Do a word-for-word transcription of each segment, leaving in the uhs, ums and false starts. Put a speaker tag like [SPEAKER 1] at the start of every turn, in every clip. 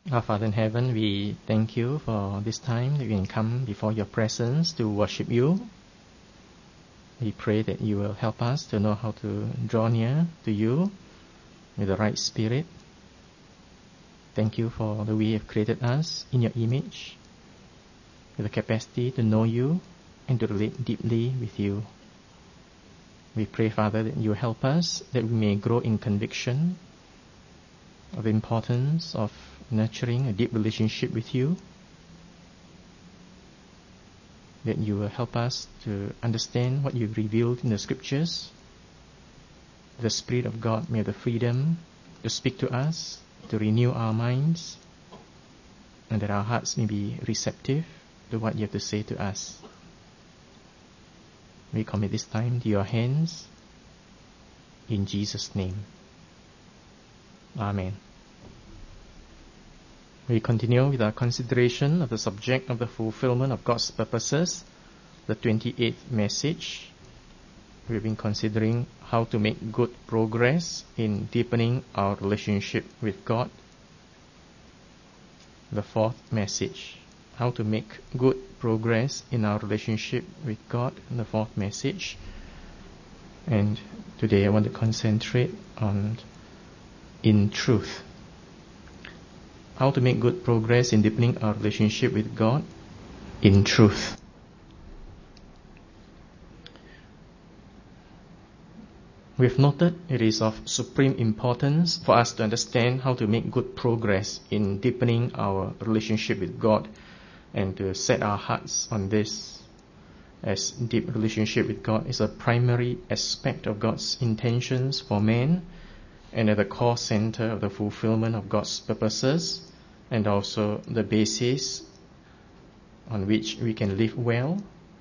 [SPEAKER 1] Our Father in heaven, we thank you for this time that we can come before your presence to worship you. We pray that you will help us to know how to draw near to you with the right spirit. Thank you for the way you have created us in your image, with the capacity to know you and to relate deeply with you. We pray, Father, that you help us, that we may grow in conviction of the importance of nurturing a deep relationship with you, that you will help us to understand what you've revealed in the scriptures. The Spirit of God may have the freedom to speak to us, to renew our minds, and that our hearts may be receptive to what you have to say to us. We commit this time to your hands, in Jesus' name. Amen. We continue with our consideration of the subject of the fulfillment of God's purposes, the twenty-eighth message. We've been considering how to make good progress in deepening our relationship with God. The fourth message, how to make good progress in our relationship with God, the fourth message. And today I want to concentrate on in truth. How to make good progress in deepening our relationship with God in truth. We've noted it is of supreme importance for us to understand how to make good progress in deepening our relationship with God and to set our hearts on this, as deep relationship with God is a primary aspect of God's intentions for man and at the core center of the fulfillment of God's purposes, and also the basis on which we can live well,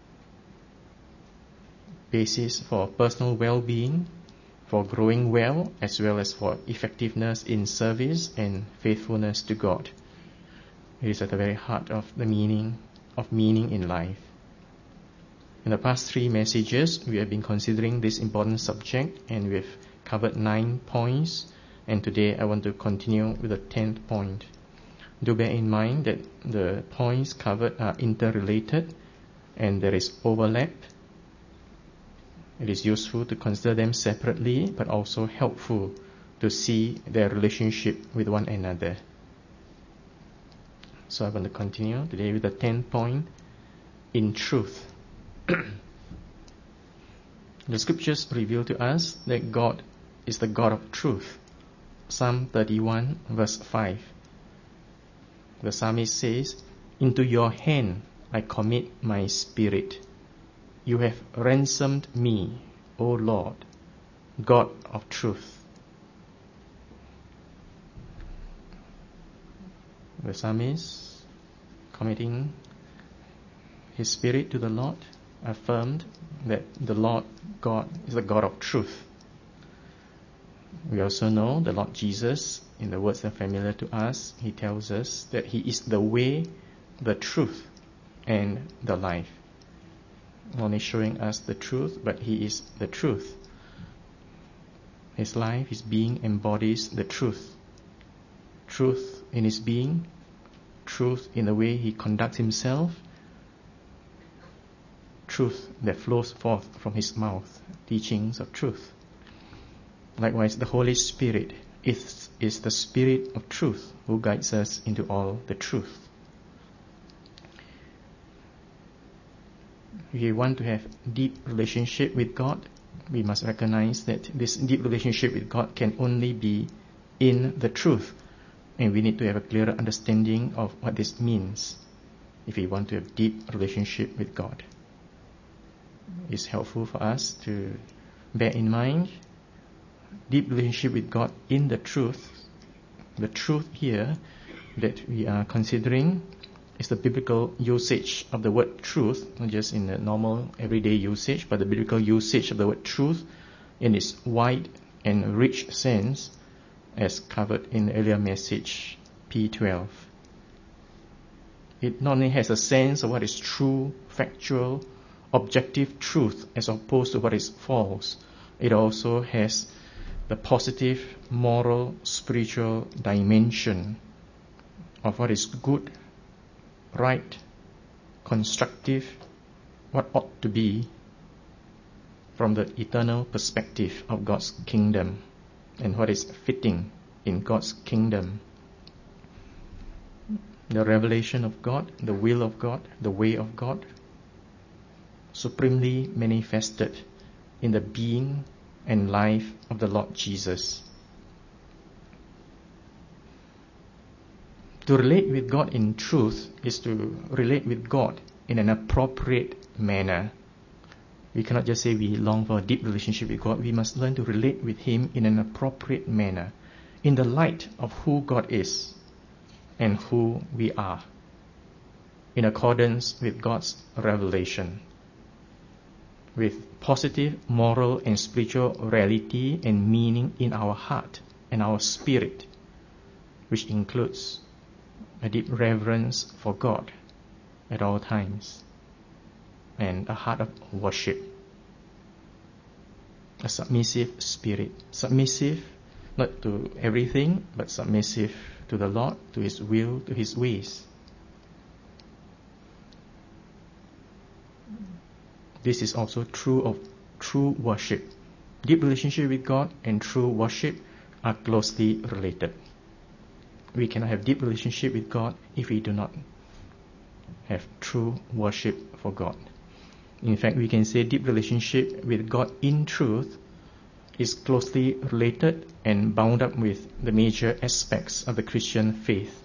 [SPEAKER 1] basis for personal well-being, for growing well, as well as for effectiveness in service and faithfulness to God. It is at the very heart of the meaning of meaning in life. In the past three messages, we have been considering this important subject, and we've covered nine points, and today I want to continue with the tenth point. Do bear in mind that the points covered are interrelated and there is overlap. It is useful to consider them separately, but also helpful to see their relationship with one another. So I want to continue today with the tenth point, in truth. The scriptures reveal to us that God is the God of truth. Psalm thirty-one verse five. The psalmist says, "Into your hand I commit my spirit. You have ransomed me, O Lord, God of truth." The psalmist, committing his spirit to the Lord, affirmed that the Lord God is the God of truth. We also know the Lord Jesus, in the words that are familiar to us, he tells us that he is the way, the truth, and the life. Not only showing us the truth, but he is the truth. His life, his being embodies the truth. Truth in his being, truth in the way he conducts himself, truth that flows forth from his mouth, teachings of truth. Likewise, the Holy Spirit is, is the Spirit of truth who guides us into all the truth. If we want to have deep relationship with God, we must recognize that this deep relationship with God can only be in the truth, and we need to have a clearer understanding of what this means if we want to have deep relationship with God. It's helpful for us to bear in mind deep relationship with God in the truth. The truth here that we are considering is the biblical usage of the word truth, not just in the normal everyday usage, but the biblical usage of the word truth in its wide and rich sense, as covered in the earlier message, P twelve. It not only has a sense of what is true, factual, objective truth, as opposed to what is false, it also has the positive, moral, spiritual dimension of what is good, right, constructive, what ought to be from the eternal perspective of God's kingdom, and what is fitting in God's kingdom. The revelation of God, the will of God, the way of God, supremely manifested in the being and life of the Lord Jesus. To relate with God in truth is to relate with God in an appropriate manner. We cannot just say we long for a deep relationship with God. We must learn to relate with Him in an appropriate manner, in the light of who God is and who we are, in accordance with God's revelation, with positive moral and spiritual reality and meaning in our heart and our spirit, which includes a deep reverence for God at all times, and a heart of worship, a submissive spirit, submissive not to everything, but submissive to the Lord, to His will, to His ways. This is also true of true worship. Deep relationship with God and true worship are closely related. We cannot have deep relationship with God if we do not have true worship for God. In fact, we can say deep relationship with God in truth is closely related and bound up with the major aspects of the Christian faith.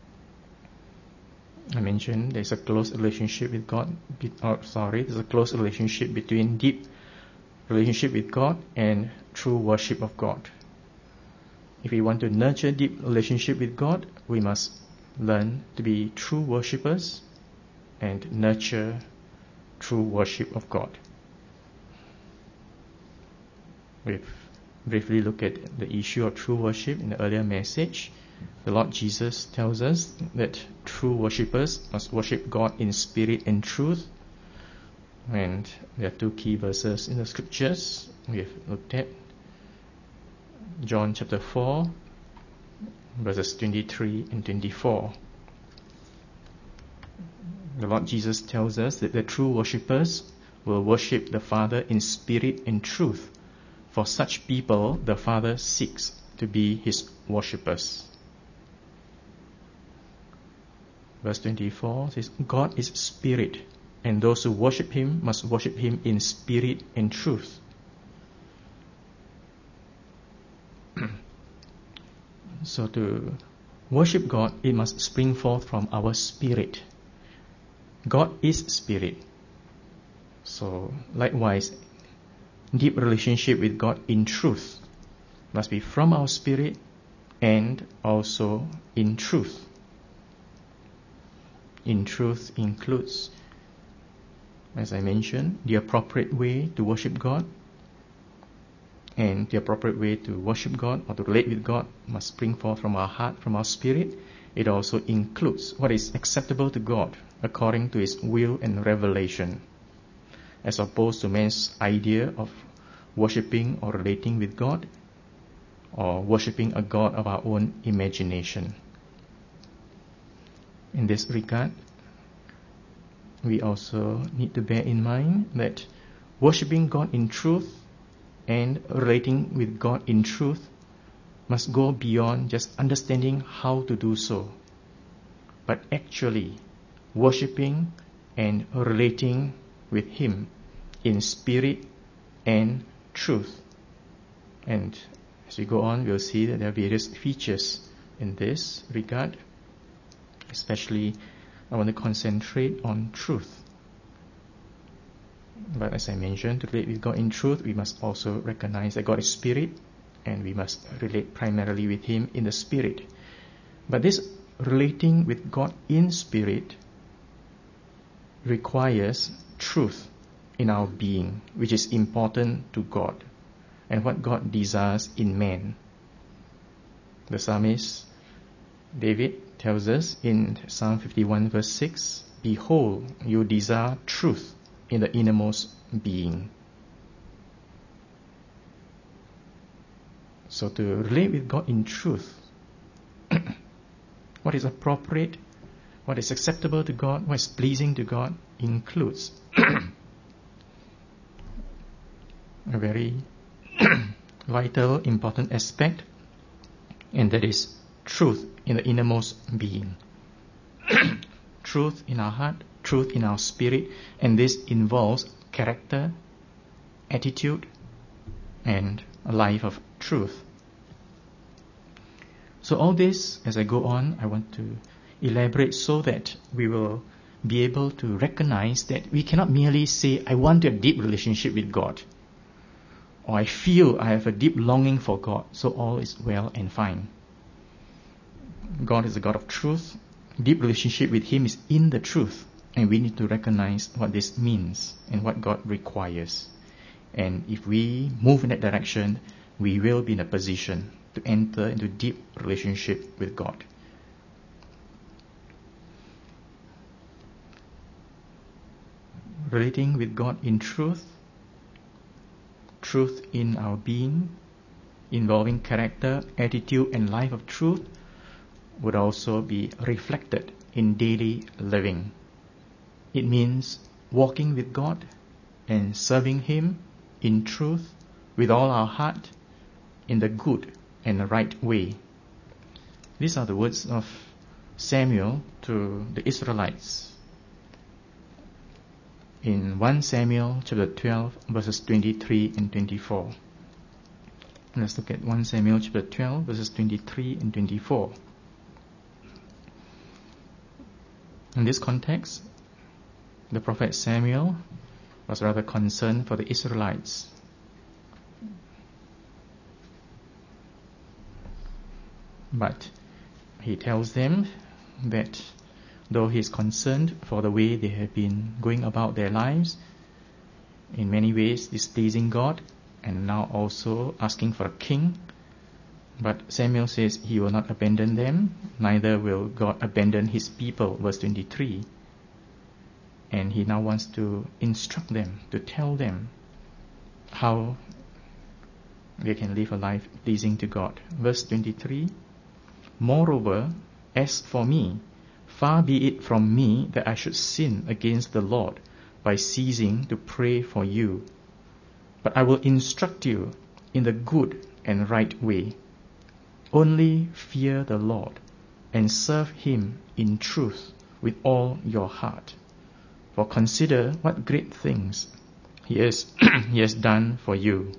[SPEAKER 1] I mentioned there's a close relationship with God, oh, sorry, there's a close relationship between deep relationship with God and true worship of God. If we want to nurture deep relationship with God, we must learn to be true worshippers and nurture true worship of God. We've briefly looked at the issue of true worship in the earlier message. The Lord Jesus tells us that true worshippers must worship God in spirit and truth. And there are two key verses in the scriptures we've looked at. John chapter four, verses twenty-three and twenty-four. The Lord Jesus tells us that the true worshippers will worship the Father in spirit and truth. For such people, the Father seeks to be His worshippers. Verse twenty-four says, God is spirit, and those who worship Him must worship Him in spirit and truth. So to worship God, it must spring forth from our spirit. God is spirit. So likewise, deep relationship with God in truth must be from our spirit and also in truth. In truth includes, as I mentioned, the appropriate way to worship God, and the appropriate way to worship God or to relate with God must spring forth from our heart, from our spirit. It also includes what is acceptable to God according to His will and revelation, as opposed to man's idea of worshipping or relating with God, or worshipping a God of our own imagination. In this regard, we also need to bear in mind that worshipping God in truth and relating with God in truth must go beyond just understanding how to do so, but actually worshipping and relating with Him in spirit and truth. And as we go on, we'll see that there are various features in this regard. Especially, I want to concentrate on truth. But as I mentioned, to relate with God in truth, we must also recognize that God is spirit, and we must relate primarily with Him in the spirit. But this relating with God in spirit requires truth in our being, which is important to God, and what God desires in man. The psalmist David tells us in Psalm fifty-one verse six, "Behold, you desire truth in the innermost being." So to relate with God in truth What is appropriate, what is acceptable to God, what is pleasing to God, includes a very vital, important aspect, and that is truth in the innermost being. Truth in our heart, truth in our spirit, and this involves character, attitude, and a life of truth. So all this, as I go on, I want to elaborate so that we will be able to recognize that we cannot merely say, I want a deep relationship with God, or I feel I have a deep longing for God, so all is well and fine. God is a God of truth. Deep relationship with Him is in the truth, and we need to recognize what this means and what God requires. And if we move in that direction, we will be in a position to enter into deep relationship with God. Relating with God in truth, truth in our being, involving character, attitude, and life of truth, would also be reflected in daily living. It means walking with God and serving Him in truth with all our heart, in the good and the right way. These are the words of Samuel to the Israelites in First Samuel chapter twelve, verses twenty-three and twenty-four. Let's look at First Samuel chapter twelve, verses twenty-three and twenty-four. In this context, the prophet Samuel was rather concerned for the Israelites. But he tells them that though he is concerned for the way they have been going about their lives, in many ways displeasing God, and now also asking for a king, but Samuel says he will not abandon them, neither will God abandon His people, verse twenty-three. And he now wants to instruct them, to tell them how they can live a life pleasing to God. Verse twenty-three, moreover, as for me, far be it from me that I should sin against the Lord by ceasing to pray for you. But I will instruct you in the good and right way. Only fear the Lord and serve Him in truth with all your heart. For consider what great things He has, he has done for you.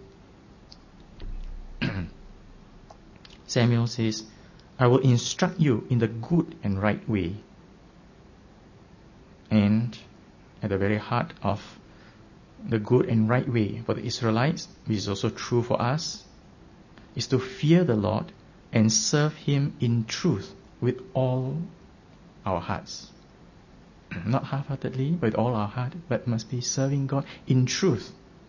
[SPEAKER 1] Samuel says, I will instruct you in the good and right way. And at the very heart of the good and right way for the Israelites, which is also true for us, is to fear the Lord and serve Him in truth with all our hearts. Not half-heartedly, but with all our heart, but must be serving God in truth.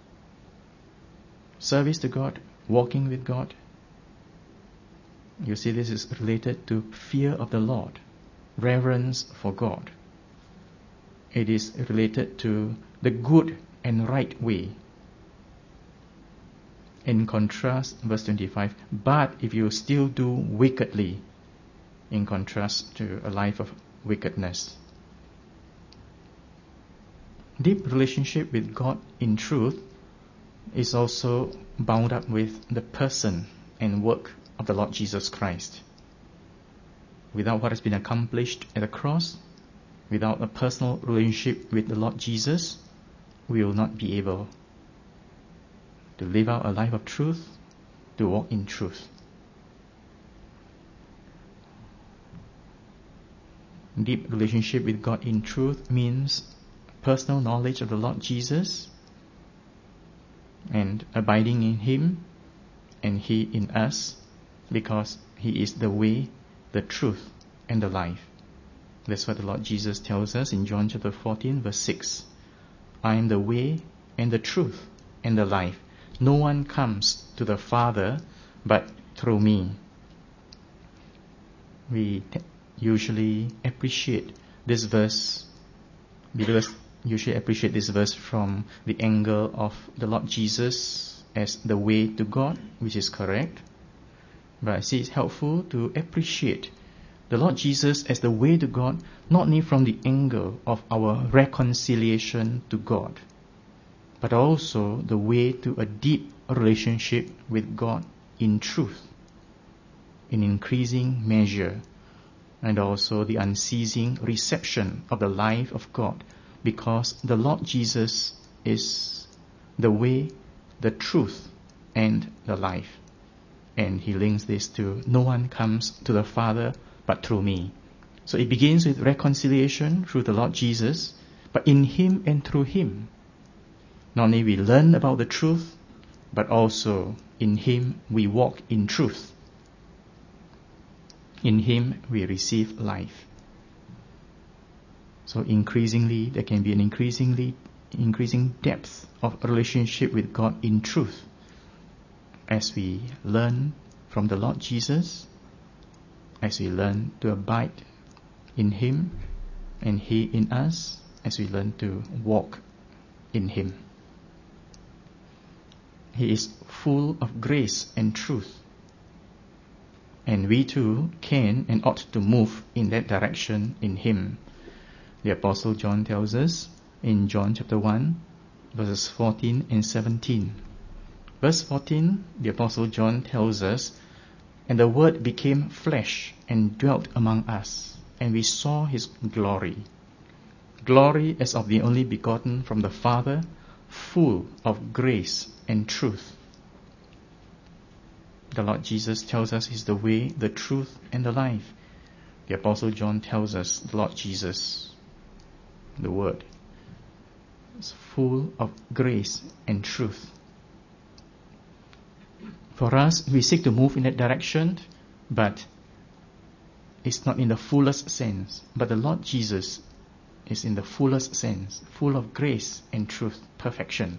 [SPEAKER 1] Service to God, walking with God. You see, this is related to fear of the Lord, reverence for God. It is related to the good and right way. In contrast, verse twenty-five, but if you still do wickedly, in contrast to a life of wickedness. Deep relationship with God in truth is also bound up with the person and work of the Lord Jesus Christ. Without what has been accomplished at the cross, without a personal relationship with the Lord Jesus, we will not be able to live out a life of truth, to walk in truth. Deep relationship with God in truth means personal knowledge of the Lord Jesus and abiding in Him and He in us, because He is the way, the truth, and the life. That's what the Lord Jesus tells us in John chapter fourteen, verse six. I am the way and the truth and the life. No one comes to the Father but through me. We t- usually appreciate this verse, believers usually appreciate this verse from the angle of the Lord Jesus as the way to God, which is correct. But I see it's helpful to appreciate the Lord Jesus as the way to God, not only from the angle of our reconciliation to God, but also the way to a deep relationship with God in truth, in increasing measure, and also the unceasing reception of the life of God, because the Lord Jesus is the way, the truth, and the life. And he links this to, no one comes to the Father but through me. So it begins with reconciliation through the Lord Jesus, but in him and through him, not only we learn about the truth, but also in him we walk in truth. In him we receive life. So increasingly, there can be an increasingly increasing depth of relationship with God in truth as we learn from the Lord Jesus, as we learn to abide in him and he in us, as we learn to walk in him. He is full of grace and truth, and we too can and ought to move in that direction in him. The Apostle John tells us in John chapter one, verses fourteen and seventeen. Verse fourteen, the Apostle John tells us, "And the Word became flesh and dwelt among us, and we saw his glory. Glory as of the only begotten from the Father, full of grace and truth." The Lord Jesus tells us he's the way, the truth, and the life. The Apostle John tells us the Lord Jesus, the Word, is full of grace and truth. For us, we seek to move in that direction, but it's not in the fullest sense. But the Lord Jesus is in the fullest sense, full of grace and truth, perfection.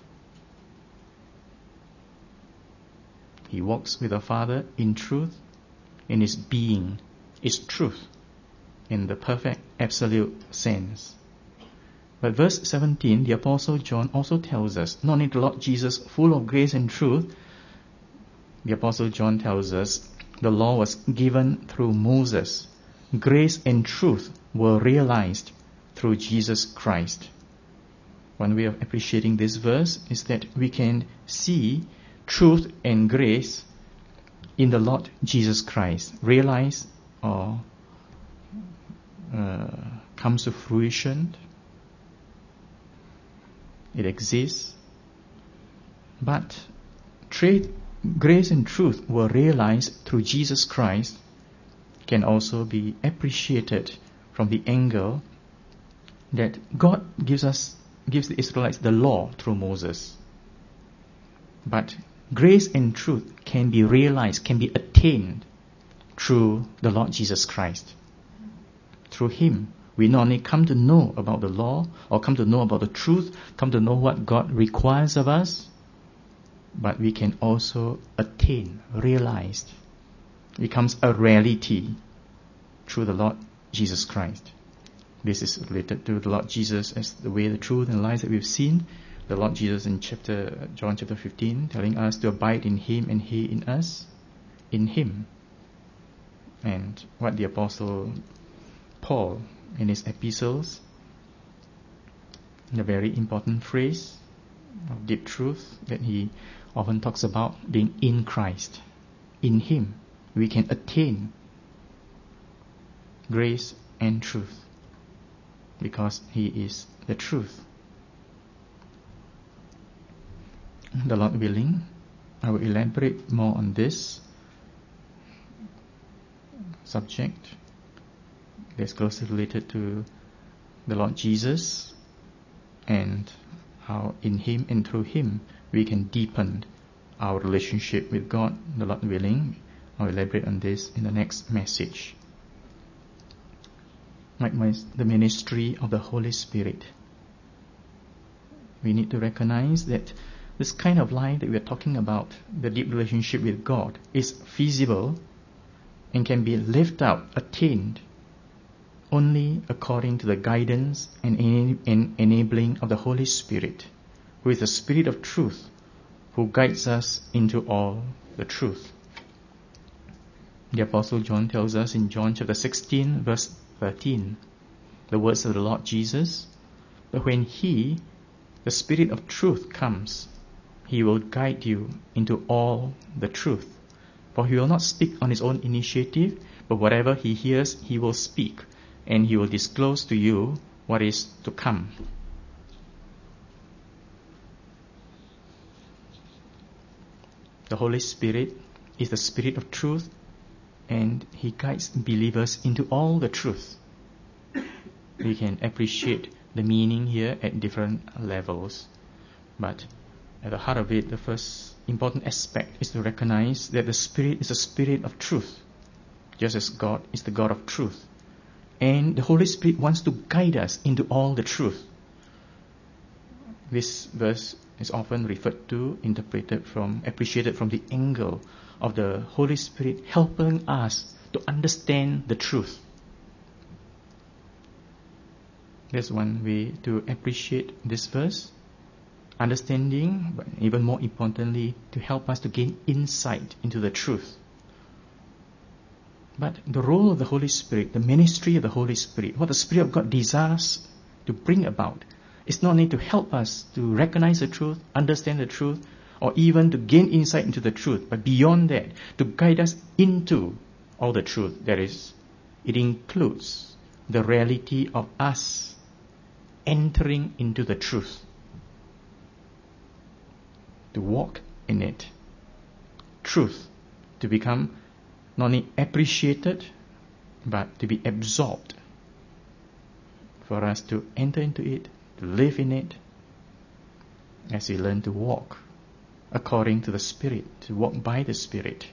[SPEAKER 1] He walks with the Father in truth, and his being is truth in the perfect, absolute sense. But verse seventeen, the Apostle John also tells us, not only the Lord Jesus full of grace and truth, the Apostle John tells us the law was given through Moses. Grace and truth were realized through Jesus Christ. One way of appreciating this verse is that we can see truth and grace in the Lord Jesus Christ, realize or uh, comes to fruition. It exists, but trade, grace and truth were realized through Jesus Christ can also be appreciated from the angle that God gives us, gives the Israelites the law through Moses. But grace and truth can be realized, can be attained through the Lord Jesus Christ. Through him, we not only come to know about the law, or come to know about the truth, come to know what God requires of us, but we can also attain, realized. It becomes a reality through the Lord Jesus Christ. This is related to the Lord Jesus as the way, the truth, and the life that we've seen. The Lord Jesus in chapter John chapter fifteen, telling us to abide in him and he in us, in him. And what the Apostle Paul in his epistles, the very important phrase of deep truth that he often talks about, being in Christ. In him we can attain grace and truth, because he is the truth. The Lord willing, I will elaborate more on this subject that's closely related to the Lord Jesus, and how in him and through him we can deepen our relationship with God. The Lord willing, I'll elaborate on this in the next message. Likewise, the ministry of the Holy Spirit. We need to recognize that this kind of life that we are talking about, the deep relationship with God, is feasible and can be lived out, attained, only according to the guidance and en- enabling of the Holy Spirit, who is the Spirit of truth, who guides us into all the truth. The Apostle John tells us in John chapter sixteen, verse thirteen, the words of the Lord Jesus, "But when He, the Spirit of truth, comes, He will guide you into all the truth. For He will not speak on His own initiative, but whatever He hears, He will speak, and He will disclose to you what is to come." The Holy Spirit is the Spirit of truth, and He guides believers into all the truth. We can appreciate the meaning here at different levels, but at the heart of it, the first important aspect is to recognize that the Spirit is a Spirit of truth, just as God is the God of truth. And the Holy Spirit wants to guide us into all the truth. This verse is often referred to, interpreted from, appreciated from the angle of the Holy Spirit helping us to understand the truth. That's one way to appreciate this verse. Understanding, but even more importantly, to help us to gain insight into the truth. But the role of the Holy Spirit, the ministry of the Holy Spirit, what the Spirit of God desires to bring about, is not only to help us to recognize the truth, understand the truth, or even to gain insight into the truth, but beyond that, to guide us into all the truth. That is, it includes the reality of us entering into the truth, to walk in it. Truth, to become not only appreciated, but to be absorbed. For us to enter into it, to live in it, as we learn to walk according to the Spirit, to walk by the Spirit.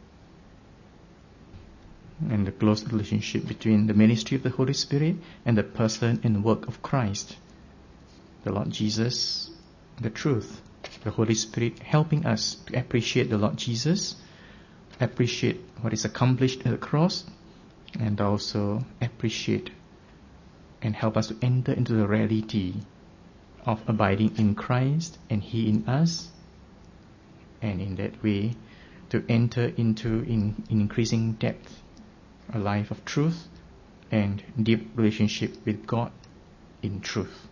[SPEAKER 1] And the close relationship between the ministry of the Holy Spirit and the person and work of Christ. The Lord Jesus, the truth. The Holy Spirit helping us to appreciate the Lord Jesus, appreciate what is accomplished at the cross, and also appreciate and help us to enter into the reality of abiding in Christ and He in us, and in that way to enter into in, in increasing depth a life of truth and deep relationship with God in truth.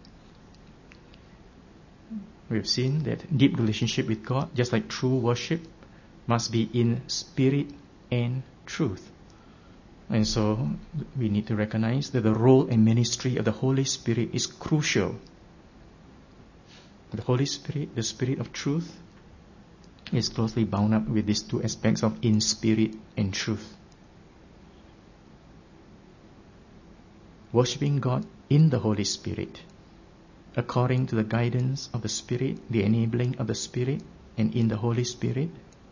[SPEAKER 1] We've seen that deep relationship with God, just like true worship, must be in spirit and truth. And so we need to recognize that the role and ministry of the Holy Spirit is crucial. The Holy Spirit, the Spirit of truth, is closely bound up with these two aspects of in spirit and truth. Worshipping God in the Holy Spirit, according to the guidance of the Spirit, the enabling of the Spirit, and in the Holy Spirit,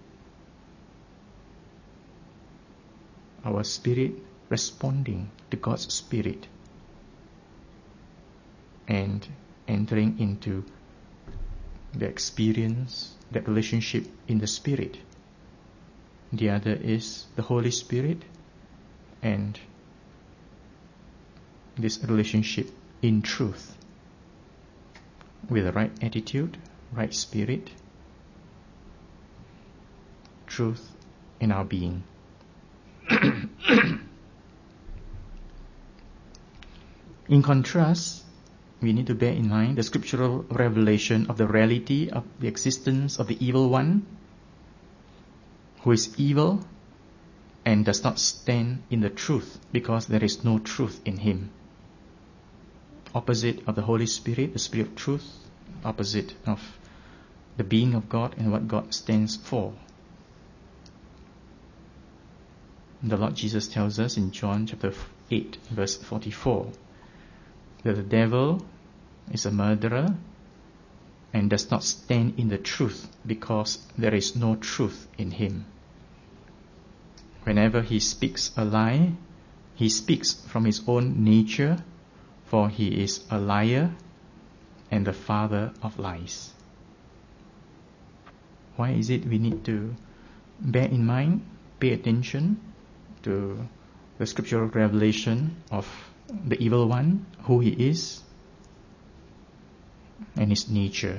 [SPEAKER 1] our spirit responding to God's Spirit and entering into the experience, that relationship in the Spirit. The other is the Holy Spirit and this relationship in truth, with the right attitude, right spirit, truth in our being. In contrast, we need to bear in mind the scriptural revelation of the reality of the existence of the evil one, who is evil and does not stand in the truth because there is no truth in him. Opposite of the Holy Spirit, the Spirit of truth, opposite of the being of God and what God stands for. The Lord Jesus tells us in John chapter eight, verse forty-four, that the devil is a murderer and does not stand in the truth because there is no truth in him. Whenever he speaks a lie, he speaks from his own nature, for he is a liar and the father of lies. Why is it we need to bear in mind, pay attention to the scriptural revelation of the evil one, who he is, and his nature?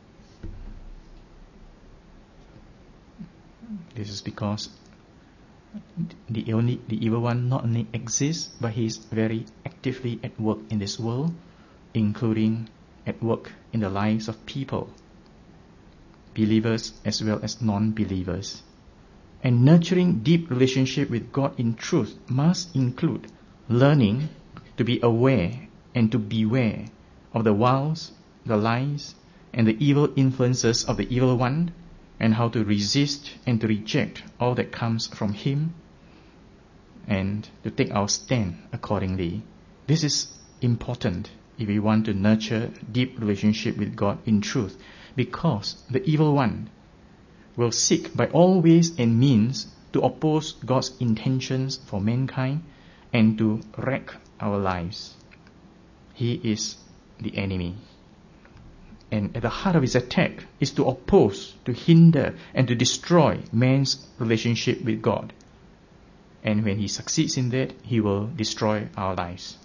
[SPEAKER 1] This is because the only the evil one not only exists, but he is very actively at work in this world, including at work in the lives of people, believers as well as non-believers. And nurturing deep relationship with God in truth must include learning to be aware and to beware of the wiles, the lies, and the evil influences of the evil one, and how to resist and to reject all that comes from him, and to take our stand accordingly. This is important if we want to nurture deep relationship with God in truth, because the evil one will seek by all ways and means to oppose God's intentions for mankind and to wreck our lives. He is the enemy. And at the heart of his attack is to oppose, to hinder, and to destroy man's relationship with God. And when he succeeds in that, he will destroy our lives.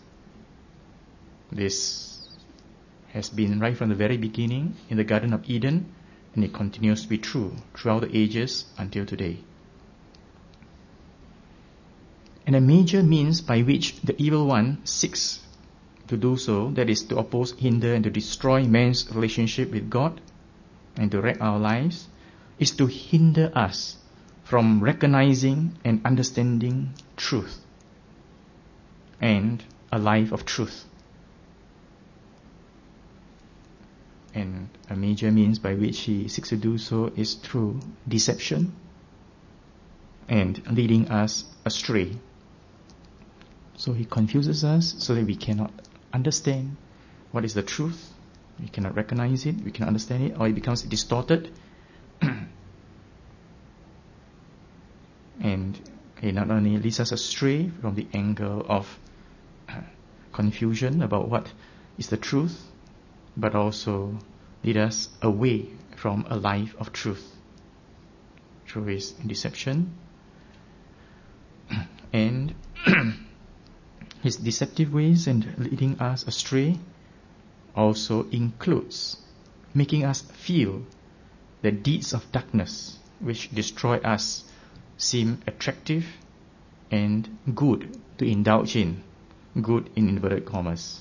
[SPEAKER 1] This has been right from the very beginning in the Garden of Eden, and it continues to be true throughout the ages until today. And a major means by which the evil one seeks to do so, that is to oppose, hinder, and to destroy man's relationship with God and to wreck our lives, is to hinder us from recognizing and understanding truth and a life of truth. And a major means by which he seeks to do so is through deception and leading us astray. So he confuses us so that we cannot understand what is the truth. We cannot recognize it, we cannot understand it, or it becomes distorted. And he not only leads us astray from the angle of confusion about what is the truth, but also lead us away from a life of truth through his deception. And his deceptive ways and leading us astray also includes making us feel the deeds of darkness which destroy us seem attractive and good to indulge in, good in inverted commas.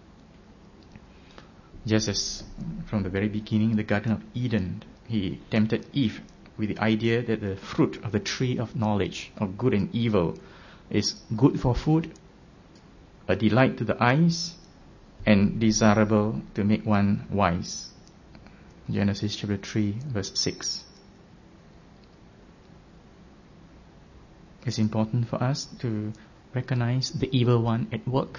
[SPEAKER 1] Just as from the very beginning in the Garden of Eden, he tempted Eve with the idea that the fruit of the tree of knowledge of good and evil is good for food, a delight to the eyes, and desirable to make one wise. Genesis chapter three, verse six. It's important for us to recognize the evil one at work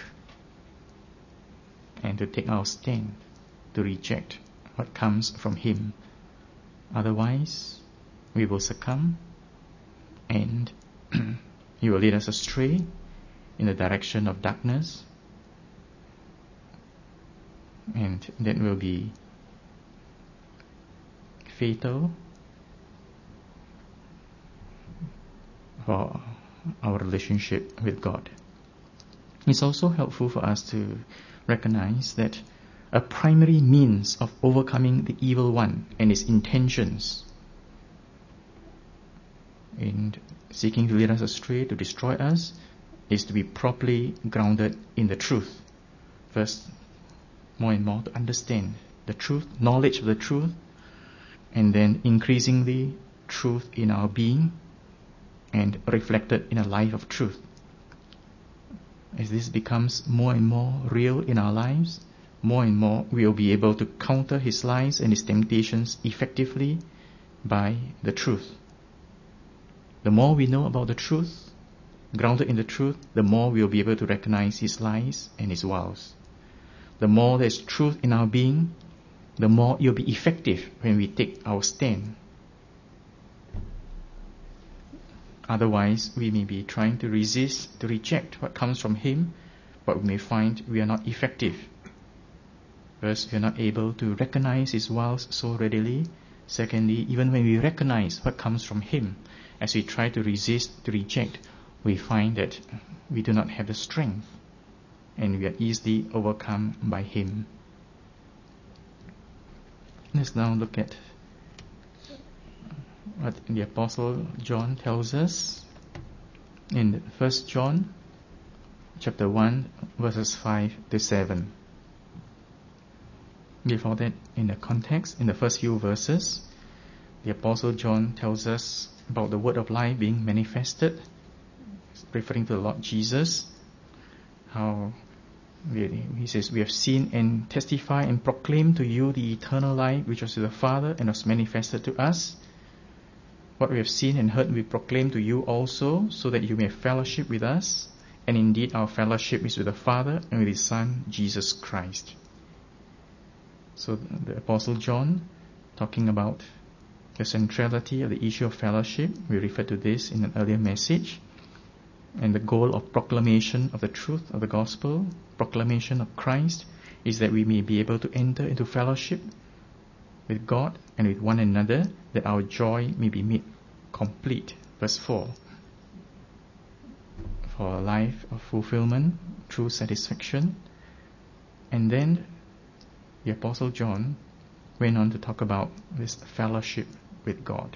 [SPEAKER 1] and to take our stand, to reject what comes from him. Otherwise, we will succumb and he will lead us astray in the direction of darkness, and that will be fatal for our relationship with God. It's also helpful for us to recognize that a primary means of overcoming the evil one and his intentions in seeking to lead us astray, to destroy us, is to be properly grounded in the truth. First, more and more to understand the truth, knowledge of the truth, and then increasingly truth in our being and reflected in a life of truth. As this becomes more and more real in our lives, more and more we will be able to counter his lies and his temptations effectively by the truth. The more we know about the truth, grounded in the truth, the more we will be able to recognize his lies and his wiles. The more there is truth in our being, the more it will be effective when we take our stand. Otherwise, we may be trying to resist, to reject what comes from him, but we may find we are not effective. First, we are not able to recognize his wiles so readily. Secondly, even when we recognize what comes from him, as we try to resist, to reject, we find that we do not have the strength and we are easily overcome by him. Let's now look at what the Apostle John tells us in First John chapter one, verses five to seven. Before that, in the context, in the first few verses, the Apostle John tells us about the word of life being manifested, referring to the Lord Jesus. How we, he says, we have seen and testify and proclaim to you the eternal life which was to the Father and was manifested to us. What we have seen and heard we proclaim to you also, so that you may have fellowship with us. And indeed our fellowship is with the Father and with His Son, Jesus Christ. So the Apostle John, talking about the centrality of the issue of fellowship, we referred to this in an earlier message, and the goal of proclamation of the truth of the gospel, proclamation of Christ, is that we may be able to enter into fellowship with God and with one another, that our joy may be made complete. Verse four. For a life of fulfillment, true satisfaction. And then the Apostle John went on to talk about this fellowship with God,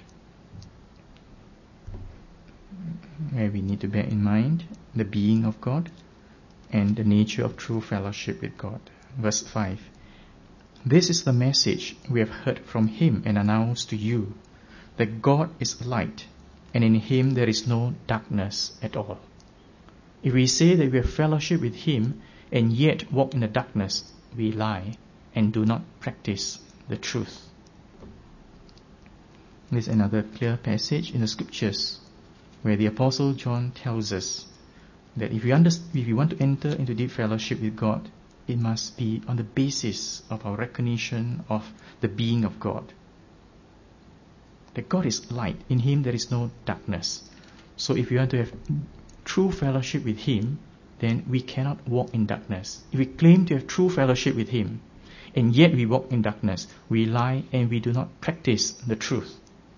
[SPEAKER 1] where we need to bear in mind the being of God and the nature of true fellowship with God. Verse five. This is the message we have heard from Him and announced to you, that God is light, and in Him there is no darkness at all. If we say that we have fellowship with Him and yet walk in the darkness, we lie and do not practice the truth. This is another clear passage in the Scriptures where the Apostle John tells us that if we, understand, if we want to enter into deep fellowship with God, it must be on the basis of our recognition of the being of God. That God is light. In Him there is no darkness. So if we want to have true fellowship with Him, then we cannot walk in darkness. If we claim to have true fellowship with Him, and yet we walk in darkness, we lie and we do not practice the truth.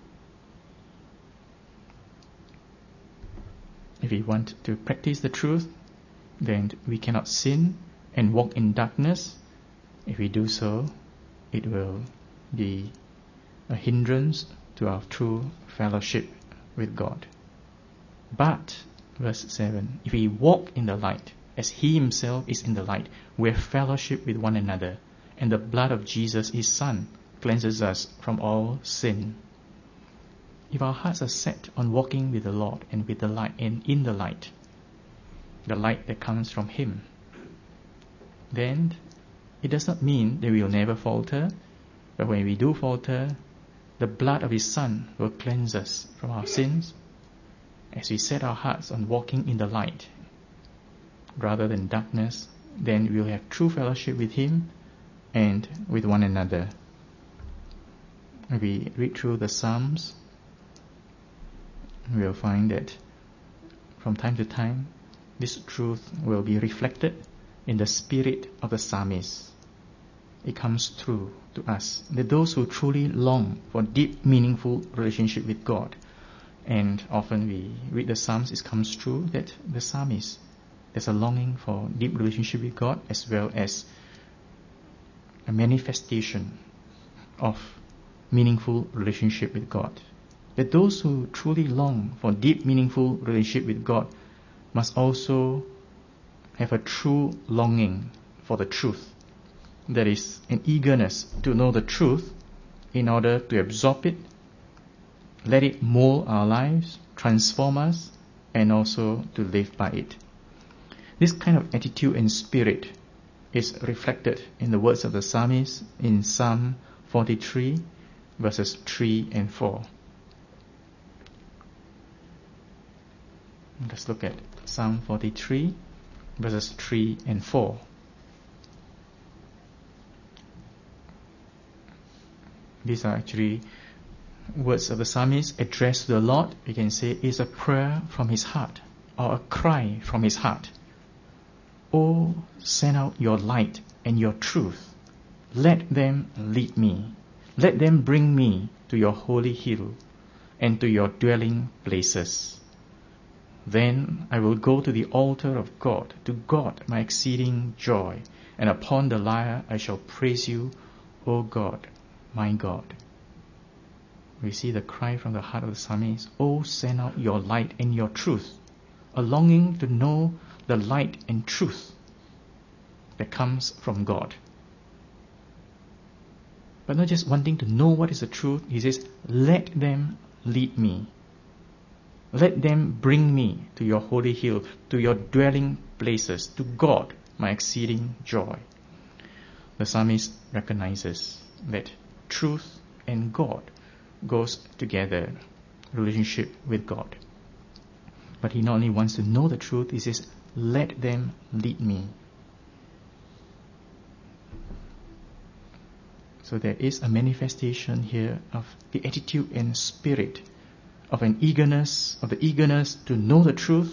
[SPEAKER 1] If we want to practice the truth, then we cannot sin and walk in darkness. If we do so, it will be a hindrance to our true fellowship with God. But, verse seven, if we walk in the light, as He Himself is in the light, we have fellowship with one another, and the blood of Jesus, His Son, cleanses us from all sin. If our hearts are set on walking with the Lord and with the light and in the light, the light that comes from Him, then it does not mean that we will never falter, but when we do falter, the blood of His Son will cleanse us from our sins as we set our hearts on walking in the light rather than darkness. Then we will have true fellowship with Him and with one another. If we read through the Psalms, we will find that from time to time this truth will be reflected in the spirit of the psalmist. It comes through to us that those who truly long for deep, meaningful relationship with God, and often we read the Psalms, it comes true that the psalmist, there's a longing for deep relationship with God as well as a manifestation of meaningful relationship with God. That those who truly long for deep, meaningful relationship with God must also have a true longing for the truth. That is, an eagerness to know the truth in order to absorb it, let it mold our lives, transform us, and also to live by it. This kind of attitude and spirit is reflected in the words of the psalmist in Psalm forty-three, verses three and four. Let's look at Psalm forty-three, verses three and four. These are actually words of the psalmist addressed to the Lord. We can say it's a prayer from his heart, or a cry from his heart. Oh, send out your light and your truth. Let them lead me. Let them bring me to your holy hill and to your dwelling places. Then I will go to the altar of God, to God my exceeding joy, and upon the lyre I shall praise you, O God, my God. We see the cry from the heart of the psalmist, oh, send out your light and your truth. a longing to know the light and truth that comes from God. But not just wanting to know what is the truth. He says, let them lead me. Let them bring me to your holy hill, to your dwelling places, to God, my exceeding joy. The psalmist recognizes that truth and God goes together, relationship with God. But he not only wants to know the truth, he says, let them lead me. So there is a manifestation here of the attitude and spirit of an eagerness, of the eagerness to know the truth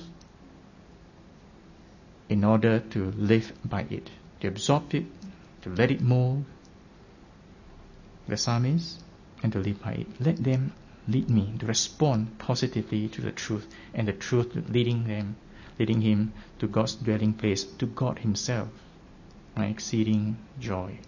[SPEAKER 1] in order to live by it, to absorb it, to let it mold the psalmist, and to live by it. Let them lead me, to respond positively to the truth, and the truth leading them, leading him to God's dwelling place, to God himself, my exceeding joy.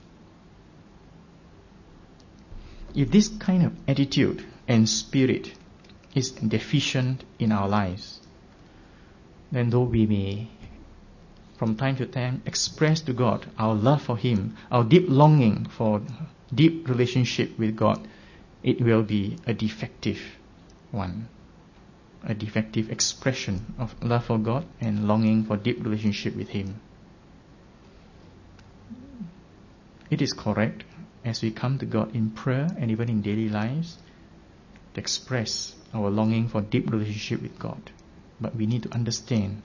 [SPEAKER 1] If this kind of attitude and spirit is deficient in our lives, then though we may from time to time express to God our love for him, our deep longing for deep relationship with God, it will be a defective one, a defective expression of love for God and longing for deep relationship with him. It is correct as we come to God in prayer and even in daily lives to express our longing for deep relationship with God. But we need to understand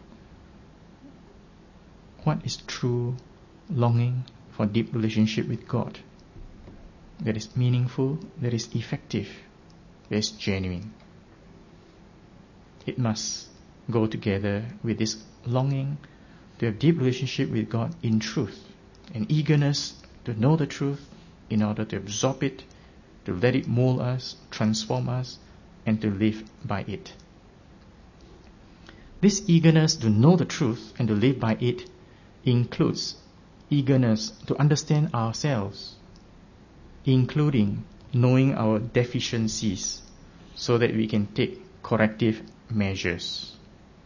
[SPEAKER 1] what is true longing for deep relationship with God, that is meaningful, that is effective, that is genuine. It must go together with this longing to have deep relationship with God in truth, an eagerness to know the truth in order to absorb it, to let it mold us, transform us, and to live by it. This eagerness to know the truth and to live by it includes eagerness to understand ourselves, including knowing our deficiencies so that we can take corrective measures.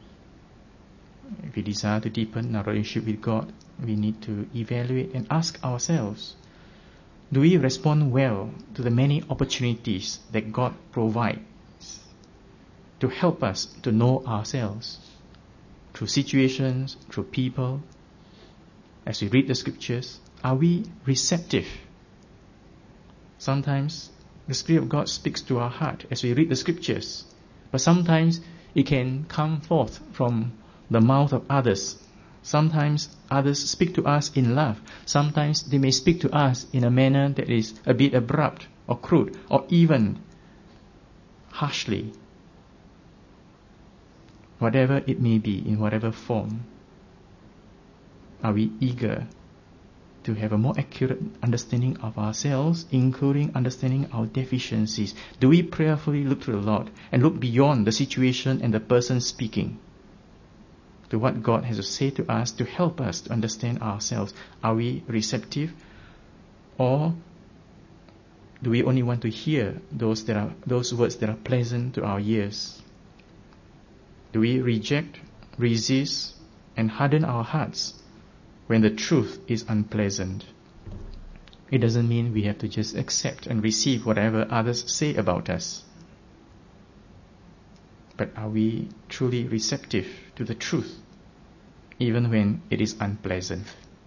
[SPEAKER 1] If we desire to deepen our relationship with God, we need to evaluate and ask ourselves, do we respond well to the many opportunities that God provides to help us to know ourselves through situations, through people? As we read the scriptures, are we receptive? Sometimes the Spirit of God speaks to our heart as we read the scriptures, but sometimes it can come forth from the mouth of others. Sometimes others speak to us in love. Sometimes they may speak to us in a manner that is a bit abrupt or crude or even harshly. Whatever it may be, in whatever form, are we eager to have a more accurate understanding of ourselves, including understanding our deficiencies? Do we prayerfully look to the Lord and look beyond the situation and the person speaking to what God has to say to us to help us to understand ourselves? Are we receptive, or do we only want to hear those that are those words that are pleasant to our ears? Do we reject, resist, and harden our hearts when the truth is unpleasant? It doesn't mean we have to just accept and receive whatever others say about us. But are we truly receptive to the truth, even when it is unpleasant?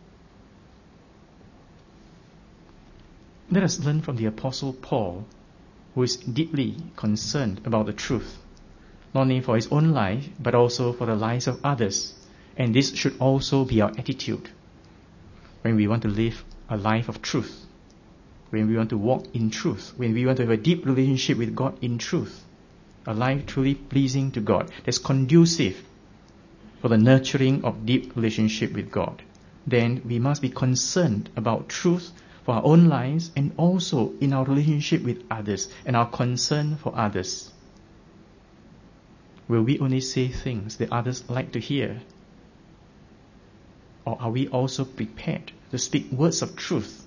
[SPEAKER 1] Let us learn from the Apostle Paul, who is deeply concerned about the truth, not only for his own life, but also for the lives of others. And this should also be our attitude when we want to live a life of truth, when we want to walk in truth, when we want to have a deep relationship with God in truth, a life truly pleasing to God, that's conducive for the nurturing of deep relationship with God. Then we must be concerned about truth for our own lives and also in our relationship with others and our concern for others. Will we only say things that others like to hear? Or are we also prepared to speak words of truth,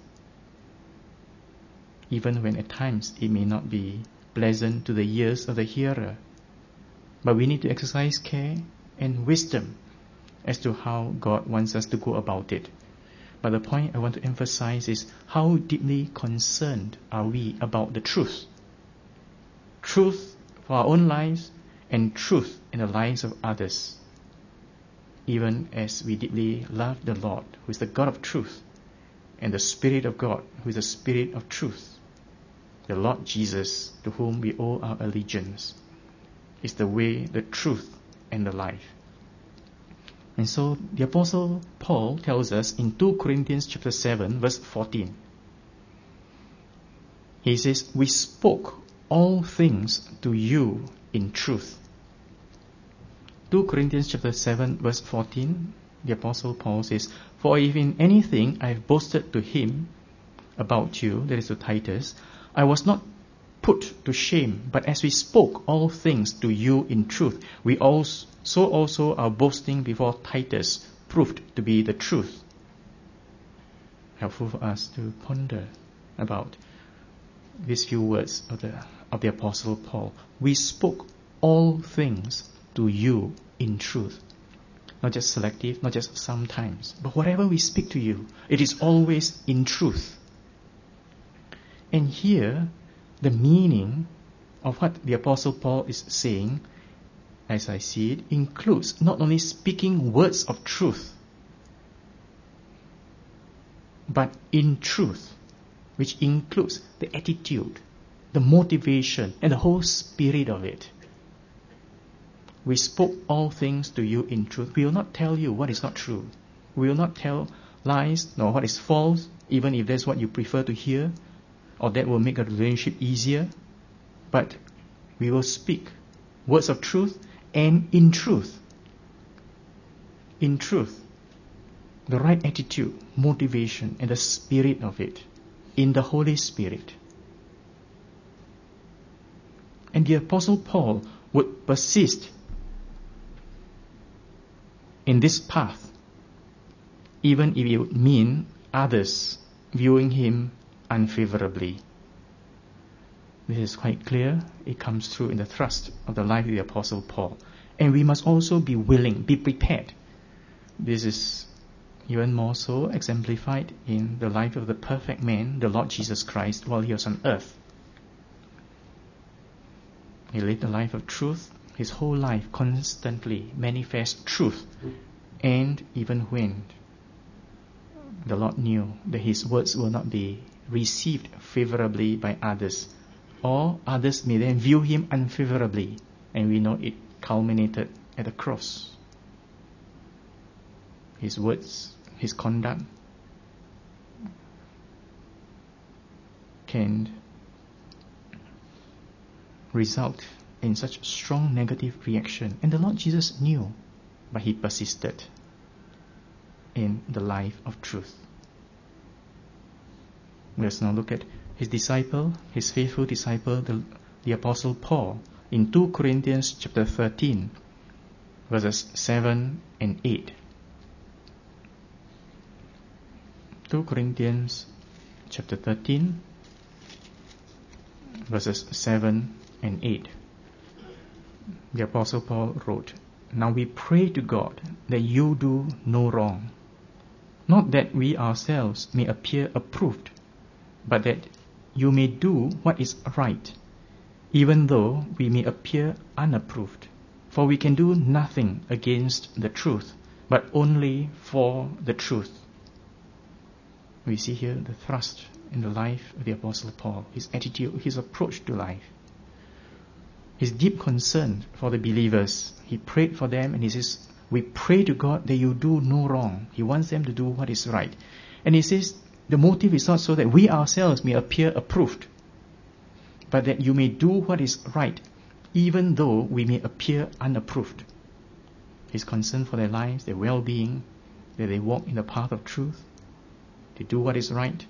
[SPEAKER 1] even when at times it may not be pleasant to the ears of the hearer? But we need to exercise care and wisdom as to how God wants us to go about it. But the point I want to emphasize is how deeply concerned are we about the truth. Truth for our own lives and truth in the lives of others. Even as we deeply love the Lord, who is the God of truth, and the Spirit of God, who is the Spirit of truth. The Lord Jesus, to whom we owe our allegiance, is the way, the truth, and the life. And so the Apostle Paul tells us in Second Corinthians chapter seven, verse fourteen. He says, "We spoke all things to you in truth." Second Corinthians chapter seven, verse fourteen, the Apostle Paul says, "For if in anything I have boasted to him about you," that is to Titus, "I was not put to shame, but as we spoke all things to you in truth, we also, so also our boasting before Titus proved to be the truth." Helpful for us to ponder about these few words of the, of the Apostle Paul. We spoke all things to you in truth. Not just selective, not just sometimes, but whatever we speak to you, it is always in truth. And here, the meaning of what the Apostle Paul is saying, as I see it, includes not only speaking words of truth, but in truth, which includes the attitude, the motivation, and the whole spirit of it. We spoke all things to you in truth. We will not tell you what is not true. We will not tell lies nor what is false, even if that's what you prefer to hear, or that will make a relationship easier. But we will speak words of truth and in truth. In truth. The right attitude, motivation, and the spirit of it. In the Holy Spirit. And the Apostle Paul would persist in this path, even if it would mean others viewing him unfavorably. This is quite clear. It comes through in the thrust of the life of the Apostle Paul. And we must also be willing, be prepared. This is even more so exemplified in the life of the perfect man, the Lord Jesus Christ, while he was on earth. He lived a life of truth. His whole life constantly manifests truth. And even when the Lord knew that his words will not be received favorably by others, or others may then view him unfavorably, and we know it culminated at the cross. His words, his conduct can result in such strong negative reaction. And the Lord Jesus knew, but he persisted in the life of truth. Let's now look at his disciple, his faithful disciple, the, the Apostle Paul, in Second Corinthians chapter thirteen, verses seven and eight. Second Corinthians chapter thirteen, verses seven and eight. The Apostle Paul wrote, "Now we pray to God that you do no wrong, not that we ourselves may appear approved, but that you may do what is right, even though we may appear unapproved. For we can do nothing against the truth, but only for the truth." We see here the thrust in the life of the Apostle Paul, his attitude, his approach to life. His deep concern for the believers. He prayed for them and he says, we pray to God that you do no wrong. He wants them to do what is right. And he says, the motive is not so that we ourselves may appear approved, but that you may do what is right, even though we may appear unapproved. His concern for their lives, their well-being, that they walk in the path of truth, to do what is right.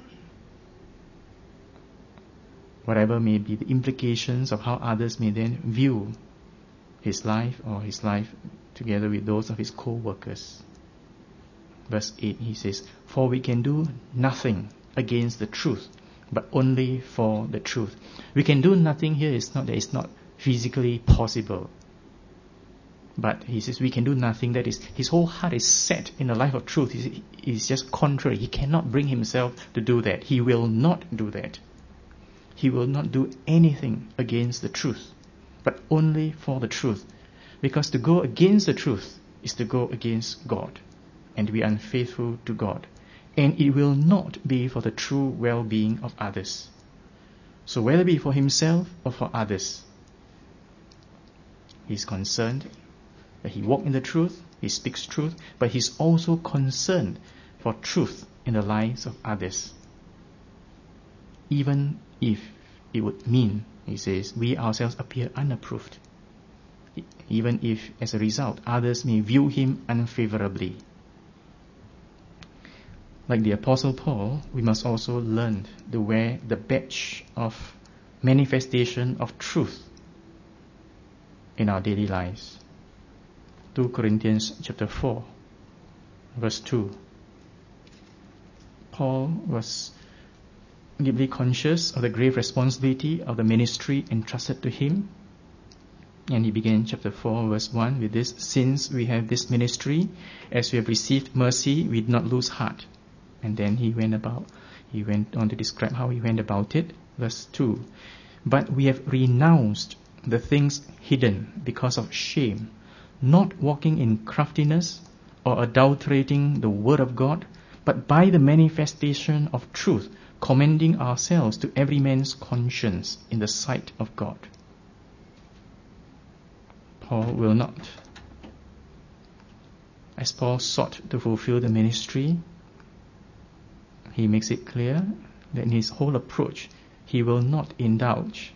[SPEAKER 1] Whatever may be the implications of how others may then view his life or his life together with those of his co-workers. Verse eight, he says, "For we can do nothing against the truth, but only for the truth." We can do nothing here is not that it's not physically possible. But he says we can do nothing. That is, his whole heart is set in the life of truth. He is just contrary. He cannot bring himself to do that. He will not do that. He will not do anything against the truth, but only for the truth. Because to go against the truth is to go against God, and to be unfaithful to God. And it will not be for the true well-being of others. So whether it be for himself or for others, he is concerned that he walk in the truth, he speaks truth, but he's also concerned for truth in the lives of others. Even if it would mean, he says, we ourselves appear unapproved. Even if, as a result, others may view him unfavorably. Like the Apostle Paul, we must also learn to wear the badge of manifestation of truth in our daily lives. Second Corinthians chapter four, verse two. Paul was deeply conscious of the grave responsibility of the ministry entrusted to him. And he began chapter four, verse one with this: since we have this ministry, as we have received mercy, we did not lose heart. And then he went about, he went on to describe how he went about it. Verse two. But we have renounced the things hidden because of shame, not walking in craftiness or adulterating the word of God, but by the manifestation of truth, commending ourselves to every man's conscience in the sight of God. Paul will not. As Paul sought to fulfill the ministry, he makes it clear that in his whole approach, he will not indulge